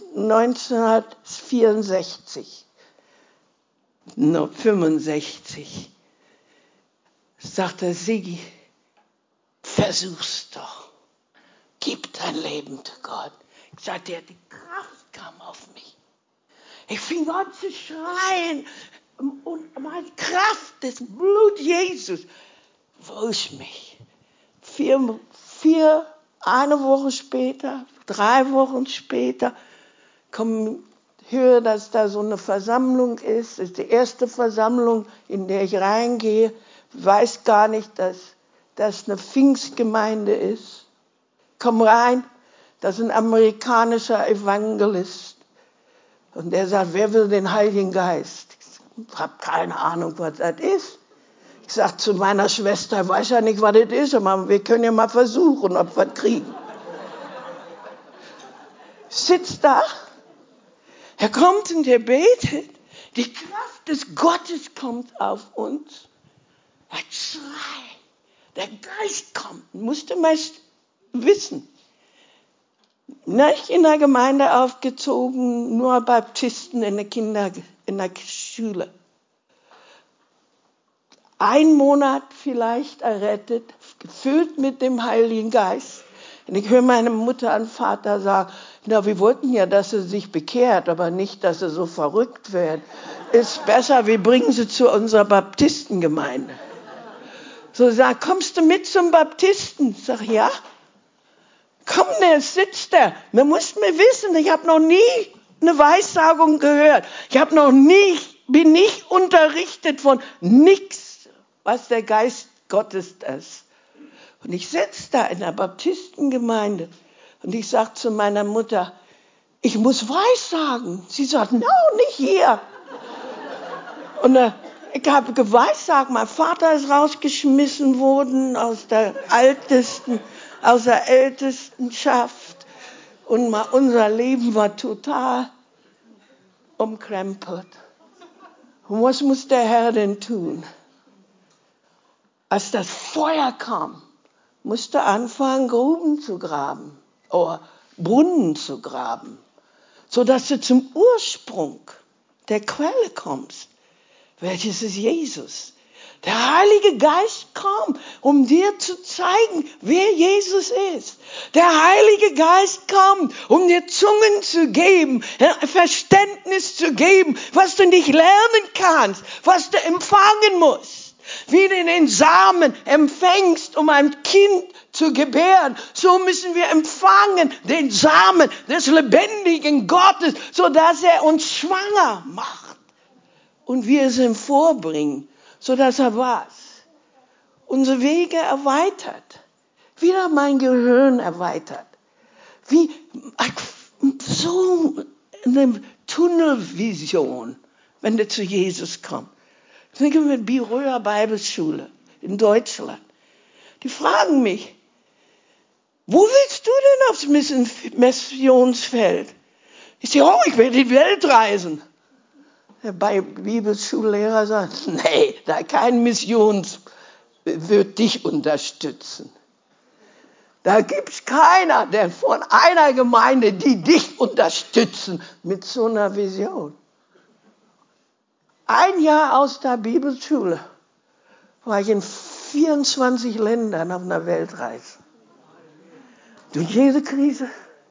neunzehnhundertvierundsechzig, no, fünfundsechzig, sagte Sigi, versuch's doch. Gib dein Leben zu Gott. Ich sagte, die Kraft kam auf mich. Ich fing an zu schreien. Und meine Kraft, das Blut Jesus, wusch mich. Vier, vier, eine Woche später, drei Wochen später, komm, höre, dass da so eine Versammlung ist. Das ist die erste Versammlung, in der ich reingehe. Ich weiß gar nicht, dass das eine Pfingstgemeinde ist. Komm rein, das ist ein amerikanischer Evangelist. Und der sagt, wer will den Heiligen Geist? Ich habe keine Ahnung, was das ist. Ich sage zu meiner Schwester, ich weiß ja nicht, was das ist, aber wir können ja mal versuchen, ob wir es kriegen. Sitzt da, er kommt und er betet, die Kraft des Gottes kommt auf uns. Er schreit, der Geist kommt, musste man wissen. Nicht in der Gemeinde aufgezogen, nur Baptisten in der Kinder, in der Schule. Ein Monat vielleicht errettet, gefüllt mit dem Heiligen Geist. Und ich höre meine Mutter und Vater sagen, na, wir wollten ja, dass sie sich bekehrt, aber nicht, dass sie so verrückt wird. Ist besser, wir bringen sie zu unserer Baptistengemeinde. So sagt, kommst du mit zum Baptisten? Ich sage, ja. Komm, der sitzt da. Man muss mir wissen, ich habe noch nie eine Weissagung gehört. Ich habe noch nie, bin nicht unterrichtet von nichts, was der Geist Gottes ist. Und ich sitze da in der Baptistengemeinde und ich sage zu meiner Mutter, ich muss Weissagen. Sie sagt, no, nicht hier. Und äh, ich habe geweissagt, mein Vater ist rausgeschmissen worden aus der ältesten aus der Ältestenschaft. Und unser Leben war total umkrempelt. Und was muss der Herr denn tun? Als das Feuer kam, musste er anfangen, Gruben zu graben oder Brunnen zu graben, sodass du zum Ursprung der Quelle kommst. Welches ist Jesus? Der Heilige Geist kam, um dir zu zeigen, wer Jesus ist. Der Heilige Geist kam, um dir Zungen zu geben, Verständnis zu geben, was du nicht lernen kannst, was du empfangen musst. Wie du den Samen empfängst, um ein Kind zu gebären, so müssen wir empfangen den Samen des lebendigen Gottes, sodass er uns schwanger macht und wir es ihm vorbringen, sodass er was? Unsere Wege erweitert. Wieder mein Gehirn erweitert. Wie so eine Tunnelvision, wenn du zu Jesus kommst. Ich denke mit Biröer Bibelschule in Deutschland. Die fragen mich, wo willst du denn aufs Missionsfeld? Ich sage, oh, ich will die Welt reisen. Der Bibelschullehrer sagt, nee, da kein Missions wird dich unterstützen. Da gibt es keiner, der von einer Gemeinde, die dich unterstützen mit so einer Vision. Ein Jahr aus der Bibelschule war ich in vierundzwanzig Ländern auf einer Weltreise. Durch jede Krise.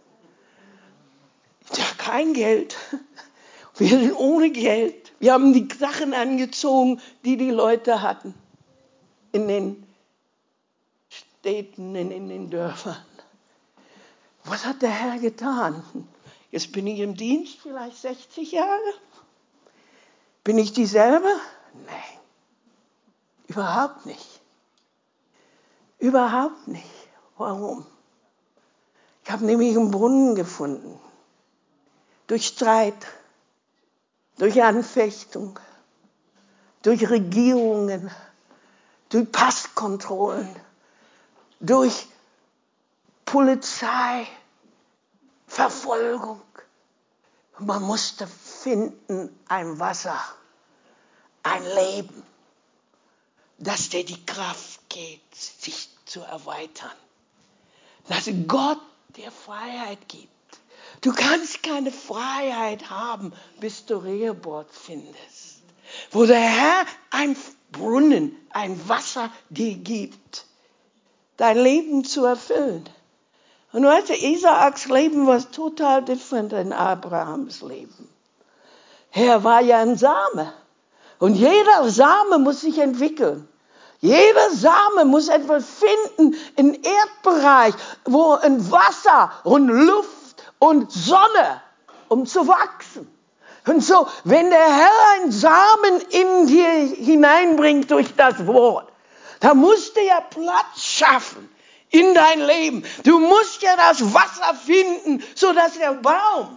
Ja, kein Geld. Wir sind ohne Geld. Wir haben die Sachen angezogen, die die Leute hatten. In den Städten, in, in den Dörfern. Was hat der Herr getan? Jetzt bin ich im Dienst, vielleicht sechzig Jahre. Bin ich dieselbe? Nein. Überhaupt nicht. Überhaupt nicht. Warum? Ich habe nämlich einen Brunnen gefunden. Durch Streit. Durch Anfechtung, durch Regierungen, durch Passkontrollen, durch Polizei, Verfolgung. Man musste finden ein Wasser, ein Leben, das dir die Kraft gibt, sich zu erweitern. Dass Gott dir Freiheit gibt. Du kannst keine Freiheit haben, bis du Rehoboth findest, wo der Herr ein Brunnen, ein Wasser dir gibt, dein Leben zu erfüllen. Und heute Isaaks Leben war total different als Abrahams Leben. Er war ja ein Same und jeder Same muss sich entwickeln. Jeder Same muss etwas finden im Erdbereich, wo ein Wasser und Luft und Sonne, um zu wachsen. Und so, wenn der Herr einen Samen in dir hineinbringt durch das Wort, dann musst du ja Platz schaffen in dein Leben. Du musst ja das Wasser finden, sodass der Baum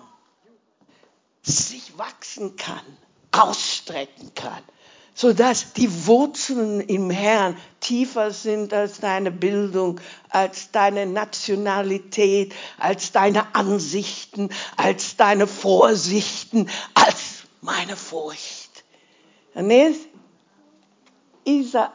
sich wachsen kann, ausstrecken kann, sodass die Wurzeln im Herrn tiefer sind als deine Bildung, als deine Nationalität, als deine Ansichten, als deine Vorsichten, als meine Furcht. Und jetzt, Isaak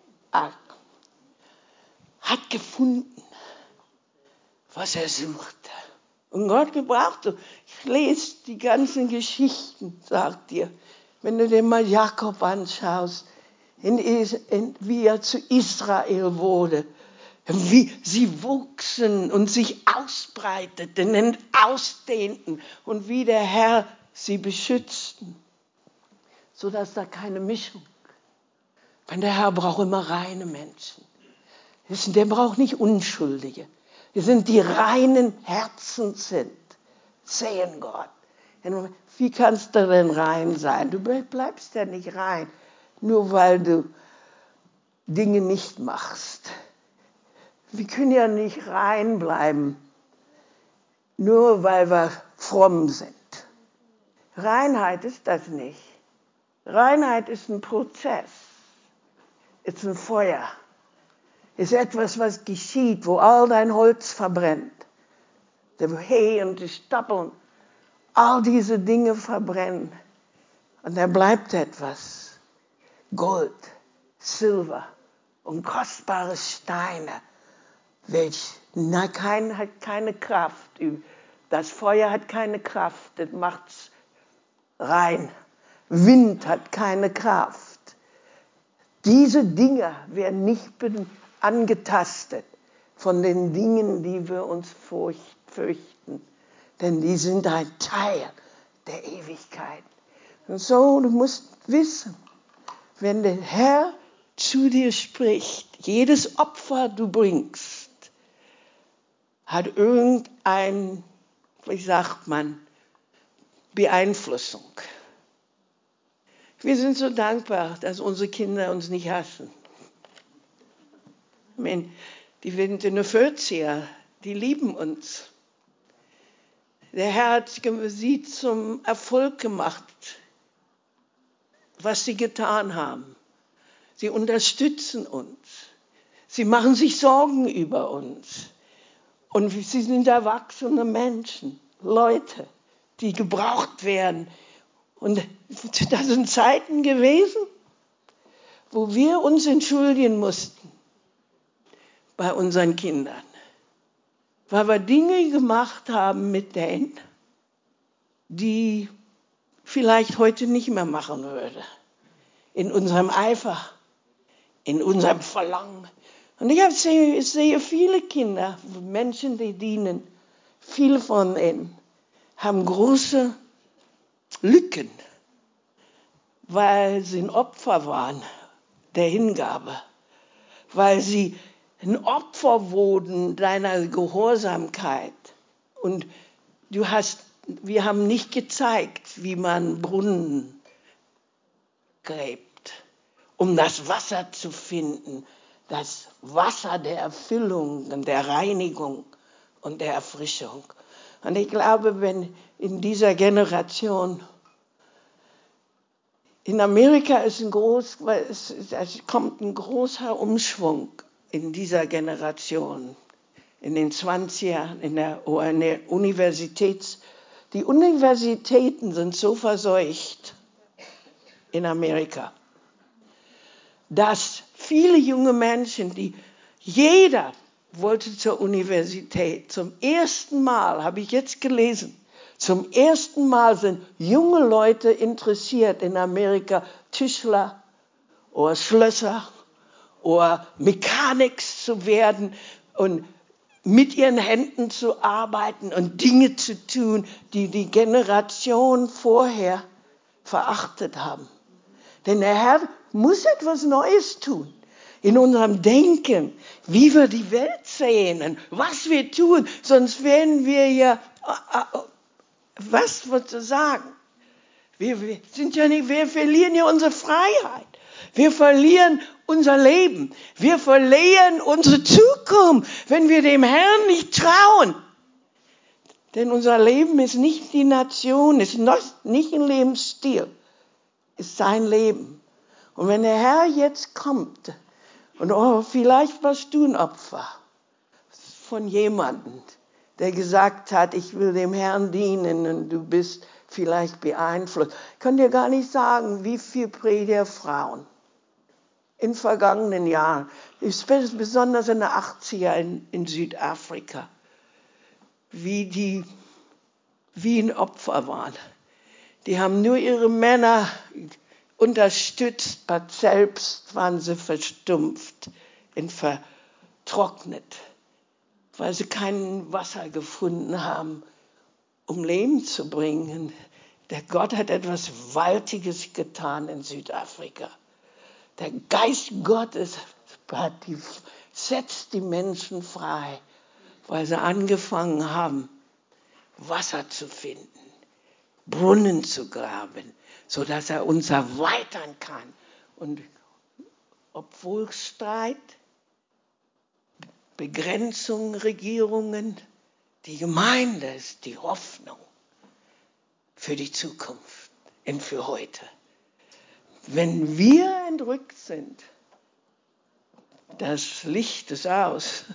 hat gefunden, was er suchte. Und Gott gebrauchte. Ich lese die ganzen Geschichten, sagt dir. Wenn du dir mal Jakob anschaust, in, in, wie er zu Israel wurde, wie sie wuchsen und sich ausbreiteten und ausdehnten und wie der Herr sie beschützten, sodass da keine Mischung. Denn der Herr braucht immer reine Menschen. Der braucht nicht Unschuldige. Wir sind die reinen Herzen sind, sehen Gott. Wie kannst du denn rein sein? Du bleibst ja nicht rein, nur weil du Dinge nicht machst. Wir können ja nicht rein bleiben, nur weil wir fromm sind. Reinheit ist das nicht. Reinheit ist ein Prozess, ist ein Feuer. ist etwas, was geschieht, wo all dein Holz verbrennt. Der Hay und die Stoppeln, all diese Dinge verbrennen. Und da bleibt etwas. Gold, Silber und kostbare Steine, welch na, kein, hat keine Kraft. Das Feuer hat keine Kraft, das macht's rein. Wind hat keine Kraft. Diese Dinge werden nicht angetastet von den Dingen, die wir uns fürchten. Denn die sind ein Teil der Ewigkeit. Und so, du musst wissen, wenn der Herr zu dir spricht, jedes Opfer du bringst, hat irgendein, wie sagt man, Beeinflussung. Wir sind so dankbar, dass unsere Kinder uns nicht hassen. Ich meine, die sind in der vierziger, die lieben uns. Der Herr hat sie zum Erfolg gemacht, was sie getan haben. Sie unterstützen uns. Sie machen sich Sorgen über uns. Und sie sind erwachsene Menschen, Leute, die gebraucht werden. Und das sind Zeiten gewesen, wo wir uns entschuldigen mussten bei unseren Kindern. Weil wir Dinge gemacht haben mit denen, die vielleicht heute nicht mehr machen würde. In unserem Eifer, in unserem Verlangen. Und ich, sehe, ich sehe viele Kinder, Menschen, die dienen, viele von ihnen haben große Lücken, weil sie ein Opfer waren der Hingabe, weil sie ein Opfer wurden deiner Gehorsamkeit. Und du hast, wir haben nicht gezeigt, wie man Brunnen gräbt, um das Wasser zu finden, das Wasser der Erfüllung und der Reinigung und der Erfrischung. Und ich glaube, wenn in dieser Generation, in Amerika ist ein groß, es, es kommt ein großer Umschwung in dieser Generation, in den zwanziger, in der, in der Universitäts, die Universitäten sind so verseucht in Amerika, dass viele junge Menschen, die jeder wollte zur Universität. Zum ersten Mal, habe ich jetzt gelesen, zum ersten Mal sind junge Leute interessiert in Amerika, Tischler oder Schlösser oder Mechanics zu werden und mit ihren Händen zu arbeiten und Dinge zu tun, die die Generation vorher verachtet haben. Denn der Herr muss etwas Neues tun. In unserem Denken, wie wir die Welt sehen und was wir tun, sonst werden wir ja, was wir zu sagen. Wir, wir sind ja nicht, wir verlieren ja unsere Freiheit. Wir verlieren unser Leben. Wir verlieren unsere Zukunft, wenn wir dem Herrn nicht trauen. Denn unser Leben ist nicht die Nation, ist nicht ein Lebensstil, ist sein Leben. Und wenn der Herr jetzt kommt, und oh, vielleicht warst du ein Opfer von jemandem, der gesagt hat, ich will dem Herrn dienen und du bist vielleicht beeinflusst. Ich kann dir gar nicht sagen, wie viele Predigerfrauen in vergangenen Jahren, besonders in den achtziger in, in Südafrika, wie die wie ein Opfer waren. Die haben nur ihre Männer unterstützt, aber selbst waren sie verstumpft und vertrocknet, weil sie kein Wasser gefunden haben, um Leben zu bringen. Der Gott hat etwas Gewaltiges getan in Südafrika. Der Geist Gottes hat die, setzt die Menschen frei, weil sie angefangen haben, Wasser zu finden, Brunnen zu graben, sodass er uns erweitern kann. Und obwohl Streit, Begrenzung, Regierungen, die Gemeinde ist die Hoffnung für die Zukunft und für heute. Wenn wir entrückt sind, Das Licht ist aus.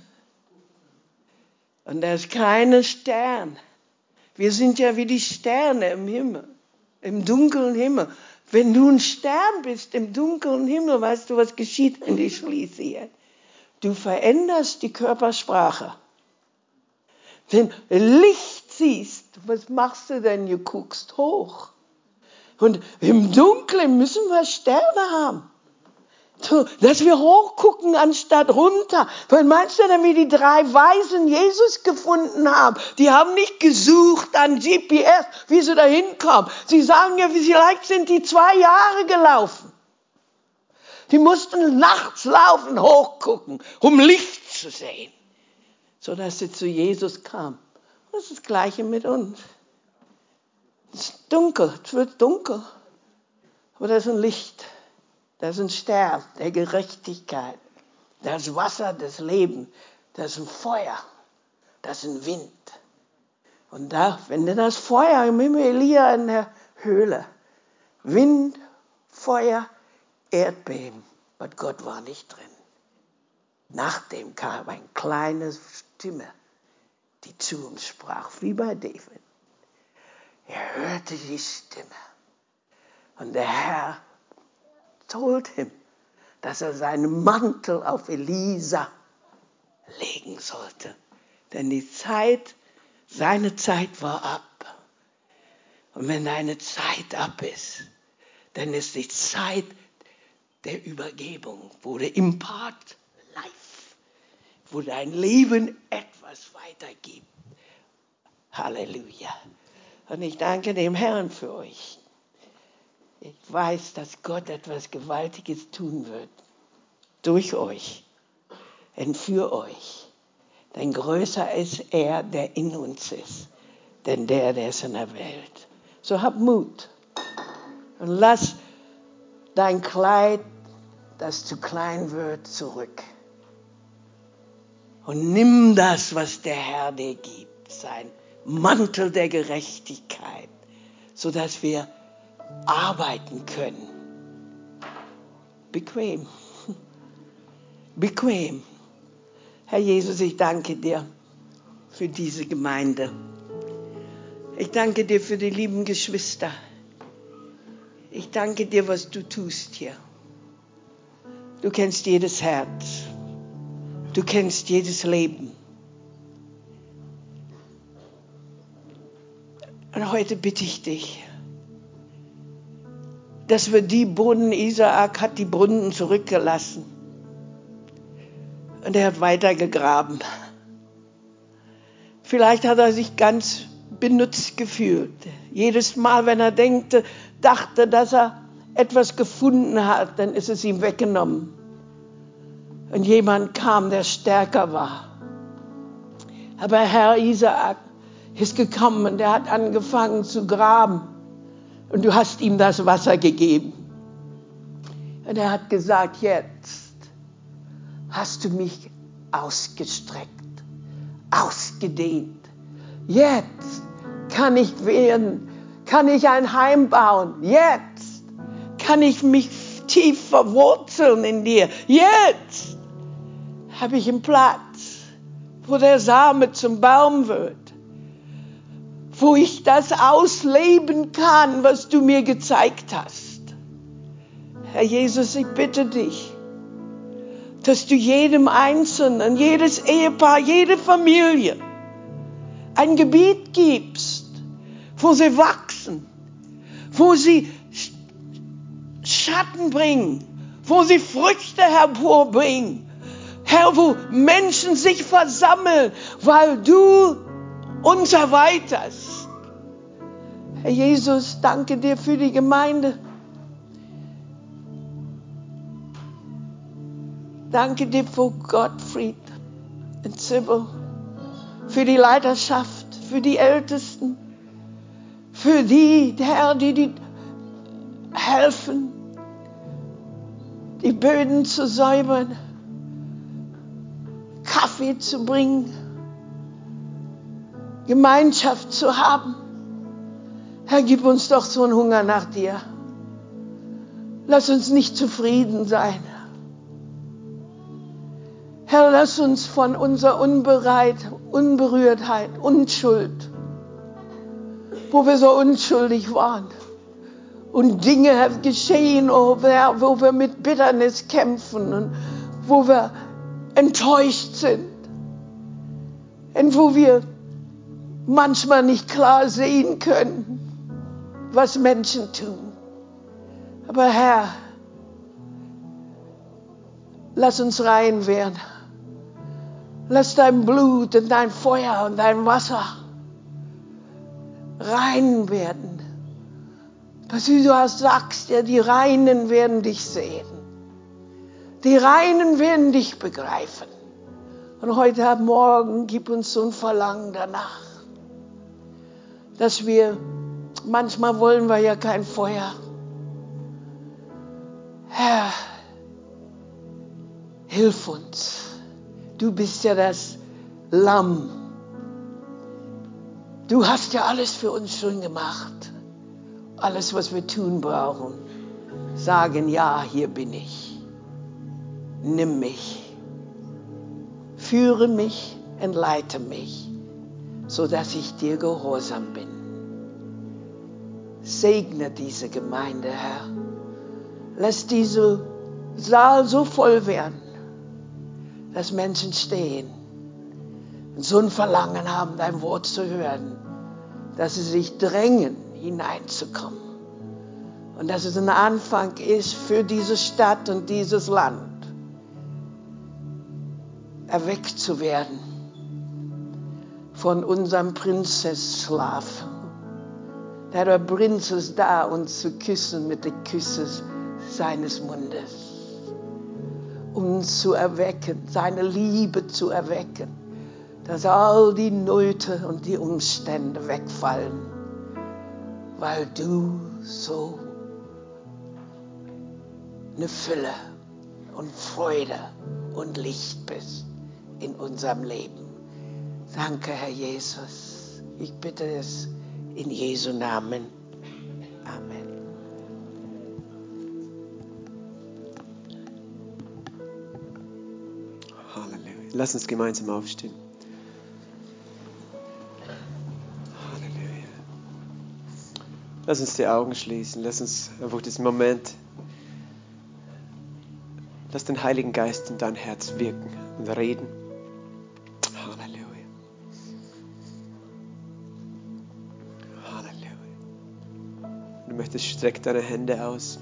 Und da ist kein Stern. Wir sind ja wie die Sterne im Himmel, im dunklen Himmel. Wenn du ein Stern bist im dunklen Himmel, weißt du, was geschieht? Und ich schließe hier. Du veränderst die Körpersprache. Wenn du Licht siehst, was machst du denn? Du guckst hoch. Und im Dunkeln müssen wir Sterne haben. Dass wir hochgucken anstatt runter. Weil meinst du denn, wie die drei Weisen Jesus gefunden haben? Die haben nicht gesucht an G P S, wie sie da hinkommen. Sie sagen ja, vielleicht sind die zwei Jahre gelaufen. Die mussten nachts laufen, hochgucken, um Licht zu sehen. Sodass sie zu Jesus kamen. Das ist das Gleiche mit uns. Es ist dunkel, es wird dunkel. Aber da ist ein Licht. Das ist ein Stern der Gerechtigkeit. Das ist Wasser des Lebens. Das ist ein Feuer. Das ist ein Wind. Und da, wenn du das Feuer im Himmel, Elia in der Höhle, Wind, Feuer, Erdbeben, aber Gott war nicht drin. Nachdem kam eine kleine Stimme, die zu ihm sprach, wie bei David. Er hörte die Stimme. Und der Herr told ihm, dass er seinen Mantel auf Elisa legen sollte. Denn die Zeit, seine Zeit war ab. Und wenn deine Zeit ab ist, dann ist die Zeit der Übergebung, wo der Impart life, wo dein Leben etwas weitergibt. Halleluja. Und ich danke dem Herrn für euch. Ich weiß, dass Gott etwas Gewaltiges tun wird. Durch euch. Und für euch. Denn größer ist er, der in uns ist, denn der, der ist in der Welt. So hab Mut. Und lass dein Kleid, das zu klein wird, zurück. Und nimm das, was der Herr dir gibt. Sein Mantel der Gerechtigkeit. Sodass wir arbeiten können. Bequem. Bequem. Herr Jesus, ich danke dir für diese Gemeinde. Ich danke dir für die lieben Geschwister. Ich danke dir, was du tust hier. Du kennst jedes Herz. Du kennst jedes Leben. Und heute bitte ich dich, dass wir die Brunnen, Isaak hat die Brunnen zurückgelassen. Und er hat weitergegraben. Vielleicht hat er sich ganz benutzt gefühlt. Jedes Mal, wenn er denkte, dachte, dass er etwas gefunden hat, dann ist es ihm weggenommen. Und jemand kam, der stärker war. Aber Herr Isaak ist gekommen und er hat angefangen zu graben. Und du hast ihm das Wasser gegeben. Und er hat gesagt, jetzt hast du mich ausgestreckt, ausgedehnt. Jetzt kann ich werden, kann ich ein Heim bauen. Jetzt kann ich mich tief verwurzeln in dir. Jetzt habe ich einen Platz, wo der Same zum Baum wird. Wo ich das ausleben kann, was du mir gezeigt hast. Herr Jesus, ich bitte dich, dass du jedem Einzelnen, jedes Ehepaar, jede Familie ein Gebiet gibst, wo sie wachsen, wo sie Schatten bringen, wo sie Früchte hervorbringen. Herr, wo Menschen sich versammeln, weil du uns erweiterst. Herr Jesus, danke dir für die Gemeinde. Danke dir für Gottfried und Sybil, für die Leiterschaft, für die Ältesten, für die, Herr, die, die helfen, die Böden zu säubern, Kaffee zu bringen, Gemeinschaft zu haben. Herr, gib uns doch so einen Hunger nach dir. Lass uns nicht zufrieden sein. Herr, lass uns von unserer Unbereit, Unberührtheit, Unschuld, wo wir so unschuldig waren und Dinge geschehen, wo wir, wo wir mit Bitternis kämpfen und wo wir enttäuscht sind und wo wir manchmal nicht klar sehen können, was Menschen tun. Aber Herr, lass uns rein werden. Lass dein Blut und dein Feuer und dein Wasser rein werden. Dass du hast sagst, ja, die Reinen werden dich sehen. Die Reinen werden dich begreifen. Und heute Morgen gib uns so ein Verlangen danach, dass wir, manchmal wollen wir ja kein Feuer. Herr, hilf uns. Du bist ja das Lamm. Du hast ja alles für uns schon gemacht. Alles, was wir tun brauchen. Sagen, ja, hier bin ich. Nimm mich. Führe mich und leite mich, sodass ich dir gehorsam bin. Segne diese Gemeinde, Herr. Lass diese Saal so voll werden, dass Menschen stehen und so ein Verlangen haben, dein Wort zu hören, dass sie sich drängen, hineinzukommen. Und dass es ein Anfang ist für diese Stadt und dieses Land, erweckt zu werden von unserem Prinzessschlaf. Der Prinz ist da, uns zu küssen mit den Küssen seines Mundes. Uns zu erwecken, seine Liebe zu erwecken, dass all die Nöte und die Umstände wegfallen, weil du so eine Fülle und Freude und Licht bist in unserem Leben. Danke, Herr Jesus. Ich bitte es in Jesu Namen. Amen. Lass uns gemeinsam aufstehen. Halleluja. Lass uns die Augen schließen. Lass uns einfach diesen Moment, lass den Heiligen Geist in dein Herz wirken und reden. Halleluja. Halleluja. Du möchtest, streck deine Hände aus.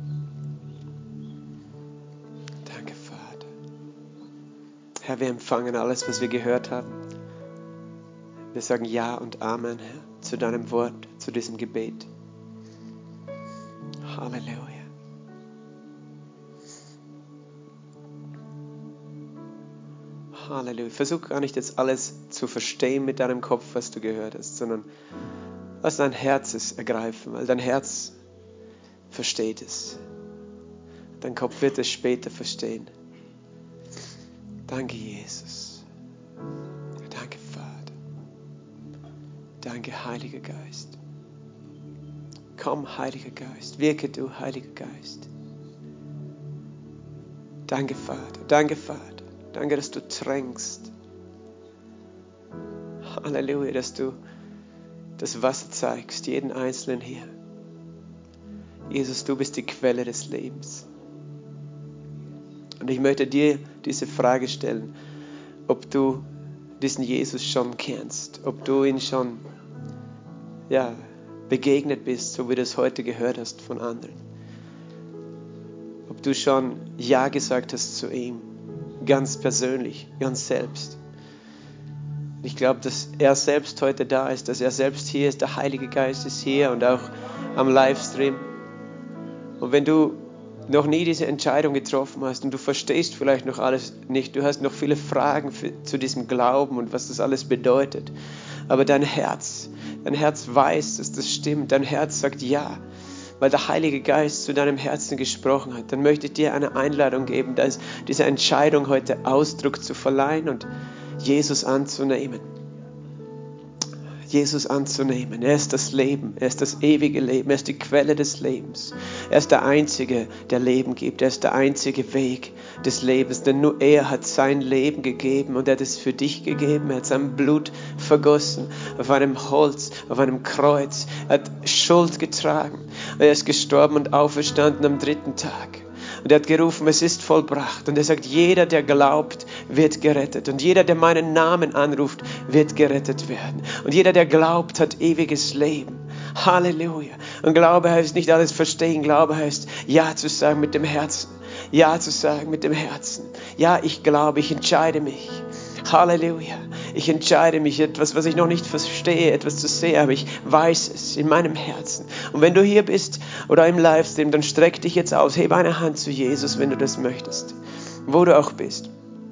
Herr, wir empfangen alles, was wir gehört haben. Wir sagen Ja und Amen, Herr, zu deinem Wort, zu diesem Gebet. Halleluja. Halleluja. Versuch gar nicht jetzt alles zu verstehen mit deinem Kopf, was du gehört hast, sondern lass dein Herz es ergreifen, weil dein Herz versteht es. Dein Kopf wird es später verstehen. Danke, Jesus. Danke, Vater. Danke, Heiliger Geist. Komm, Heiliger Geist. Wirke du, Heiliger Geist. Danke, Vater. Danke, Vater. Danke, dass du tränkst. Halleluja, dass du das Wasser zeigst, jeden Einzelnen hier. Jesus, du bist die Quelle des Lebens. Und ich möchte dir diese Frage stellen, ob du diesen Jesus schon kennst, ob du ihn schon ja, begegnet bist, so wie du es heute gehört hast von anderen. Ob du schon Ja gesagt hast zu ihm, ganz persönlich, ganz selbst. Ich glaube, dass er selbst heute da ist, dass er selbst hier ist, der Heilige Geist ist hier und auch am Livestream. Und wenn du noch nie diese Entscheidung getroffen hast und du verstehst vielleicht noch alles nicht, du hast noch viele Fragen für, zu diesem Glauben und was das alles bedeutet, aber dein Herz, dein Herz weiß, dass das stimmt, dein Herz sagt Ja, weil der Heilige Geist zu deinem Herzen gesprochen hat, dann möchte ich dir eine Einladung geben, dass diese Entscheidung heute Ausdruck zu verleihen und Jesus anzunehmen. Jesus anzunehmen. Er ist das Leben, er ist das ewige Leben, er ist die Quelle des Lebens. Er ist der Einzige, der Leben gibt, er ist der einzige Weg, des Lebens, denn nur er hat sein Leben gegeben und er hat es für dich gegeben. Er hat sein Blut vergossen auf einem Holz, auf einem Kreuz. Er hat Schuld getragen. Er ist gestorben und auferstanden am dritten Tag. Und er hat gerufen, es ist vollbracht. Und er sagt, jeder, der glaubt, wird gerettet. Und jeder, der meinen Namen anruft, wird gerettet werden. Und jeder, der glaubt, hat ewiges Leben. Halleluja. Und Glaube heißt nicht alles verstehen. Glaube heißt, Ja zu sagen mit dem Herzen. Ja zu sagen mit dem Herzen. Ja, ich glaube, ich entscheide mich. Halleluja. Ich entscheide mich, etwas, was ich noch nicht verstehe, etwas zu sehen, aber ich weiß es in meinem Herzen. Und wenn du hier bist oder im Livestream, dann streck dich jetzt aus. Hebe eine Hand zu Jesus, wenn du das möchtest. Wo du auch bist.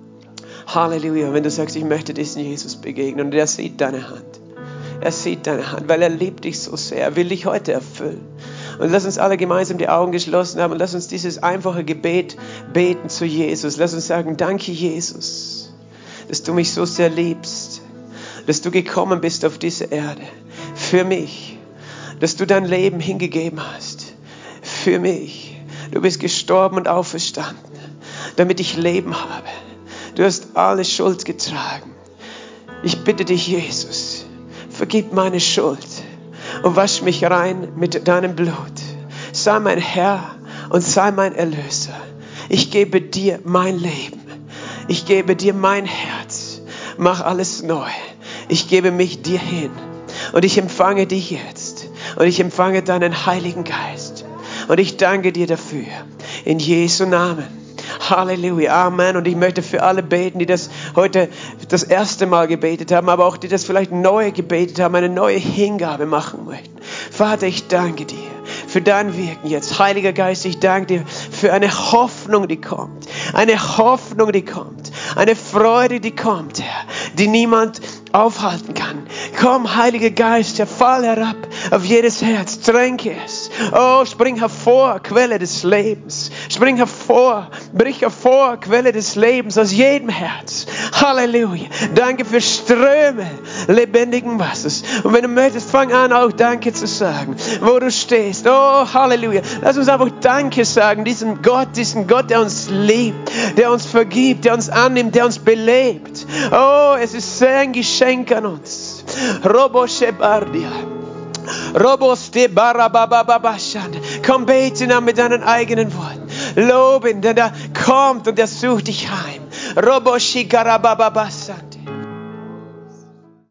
Halleluja. Wenn du sagst, ich möchte diesen Jesus begegnen und er sieht deine Hand. Er sieht deine Hand, weil er liebt dich so sehr. Er will dich heute erfüllen. Und lass uns alle gemeinsam die Augen geschlossen haben und lass uns dieses einfache Gebet beten zu Jesus. Lass uns sagen, danke Jesus, dass du mich so sehr liebst, dass du gekommen bist auf diese Erde für mich, dass du dein Leben hingegeben hast für mich. Du bist gestorben und auferstanden, damit ich Leben habe. Du hast alle Schuld getragen. Ich bitte dich, Jesus, vergib meine Schuld und wasch mich rein mit deinem Blut. Sei mein Herr und sei mein Erlöser. Ich gebe dir mein Leben. Ich gebe dir mein Herz. Mach alles neu. Ich gebe mich dir hin. Und ich empfange dich jetzt. Und ich empfange deinen Heiligen Geist. Und ich danke dir dafür. In Jesu Namen. Halleluja, Amen. Und ich möchte für alle beten, die das heute das erste Mal gebetet haben, aber auch die das vielleicht neu gebetet haben, eine neue Hingabe machen möchten. Vater, ich danke dir für dein Wirken jetzt. Heiliger Geist, ich danke dir für eine Hoffnung, die kommt. Eine Hoffnung, die kommt. Eine Freude, die kommt, Herr, die niemand aufhalten kann. Komm, Heiliger Geist, Herr, fall herab auf jedes Herz, tränke es. Oh, spring hervor, Quelle des Lebens. Spring hervor, brich hervor, Quelle des Lebens aus jedem Herz. Halleluja. Danke für Ströme lebendigen Wassers. Und wenn du möchtest, fang an, auch Danke zu sagen, wo du stehst. Oh, Halleluja. Lass uns einfach Danke sagen, diesem Gott, diesem Gott, der uns liebt, der uns vergibt, der uns annimmt, der uns belebt. Oh, es ist sehr ein Geschenk an uns. Robo Shebardia. Robos de Barabababashan. Komm, beten an mit deinen eigenen Worten. Loben, denn er kommt und er sucht dich heim. Robo Shikarabababasan.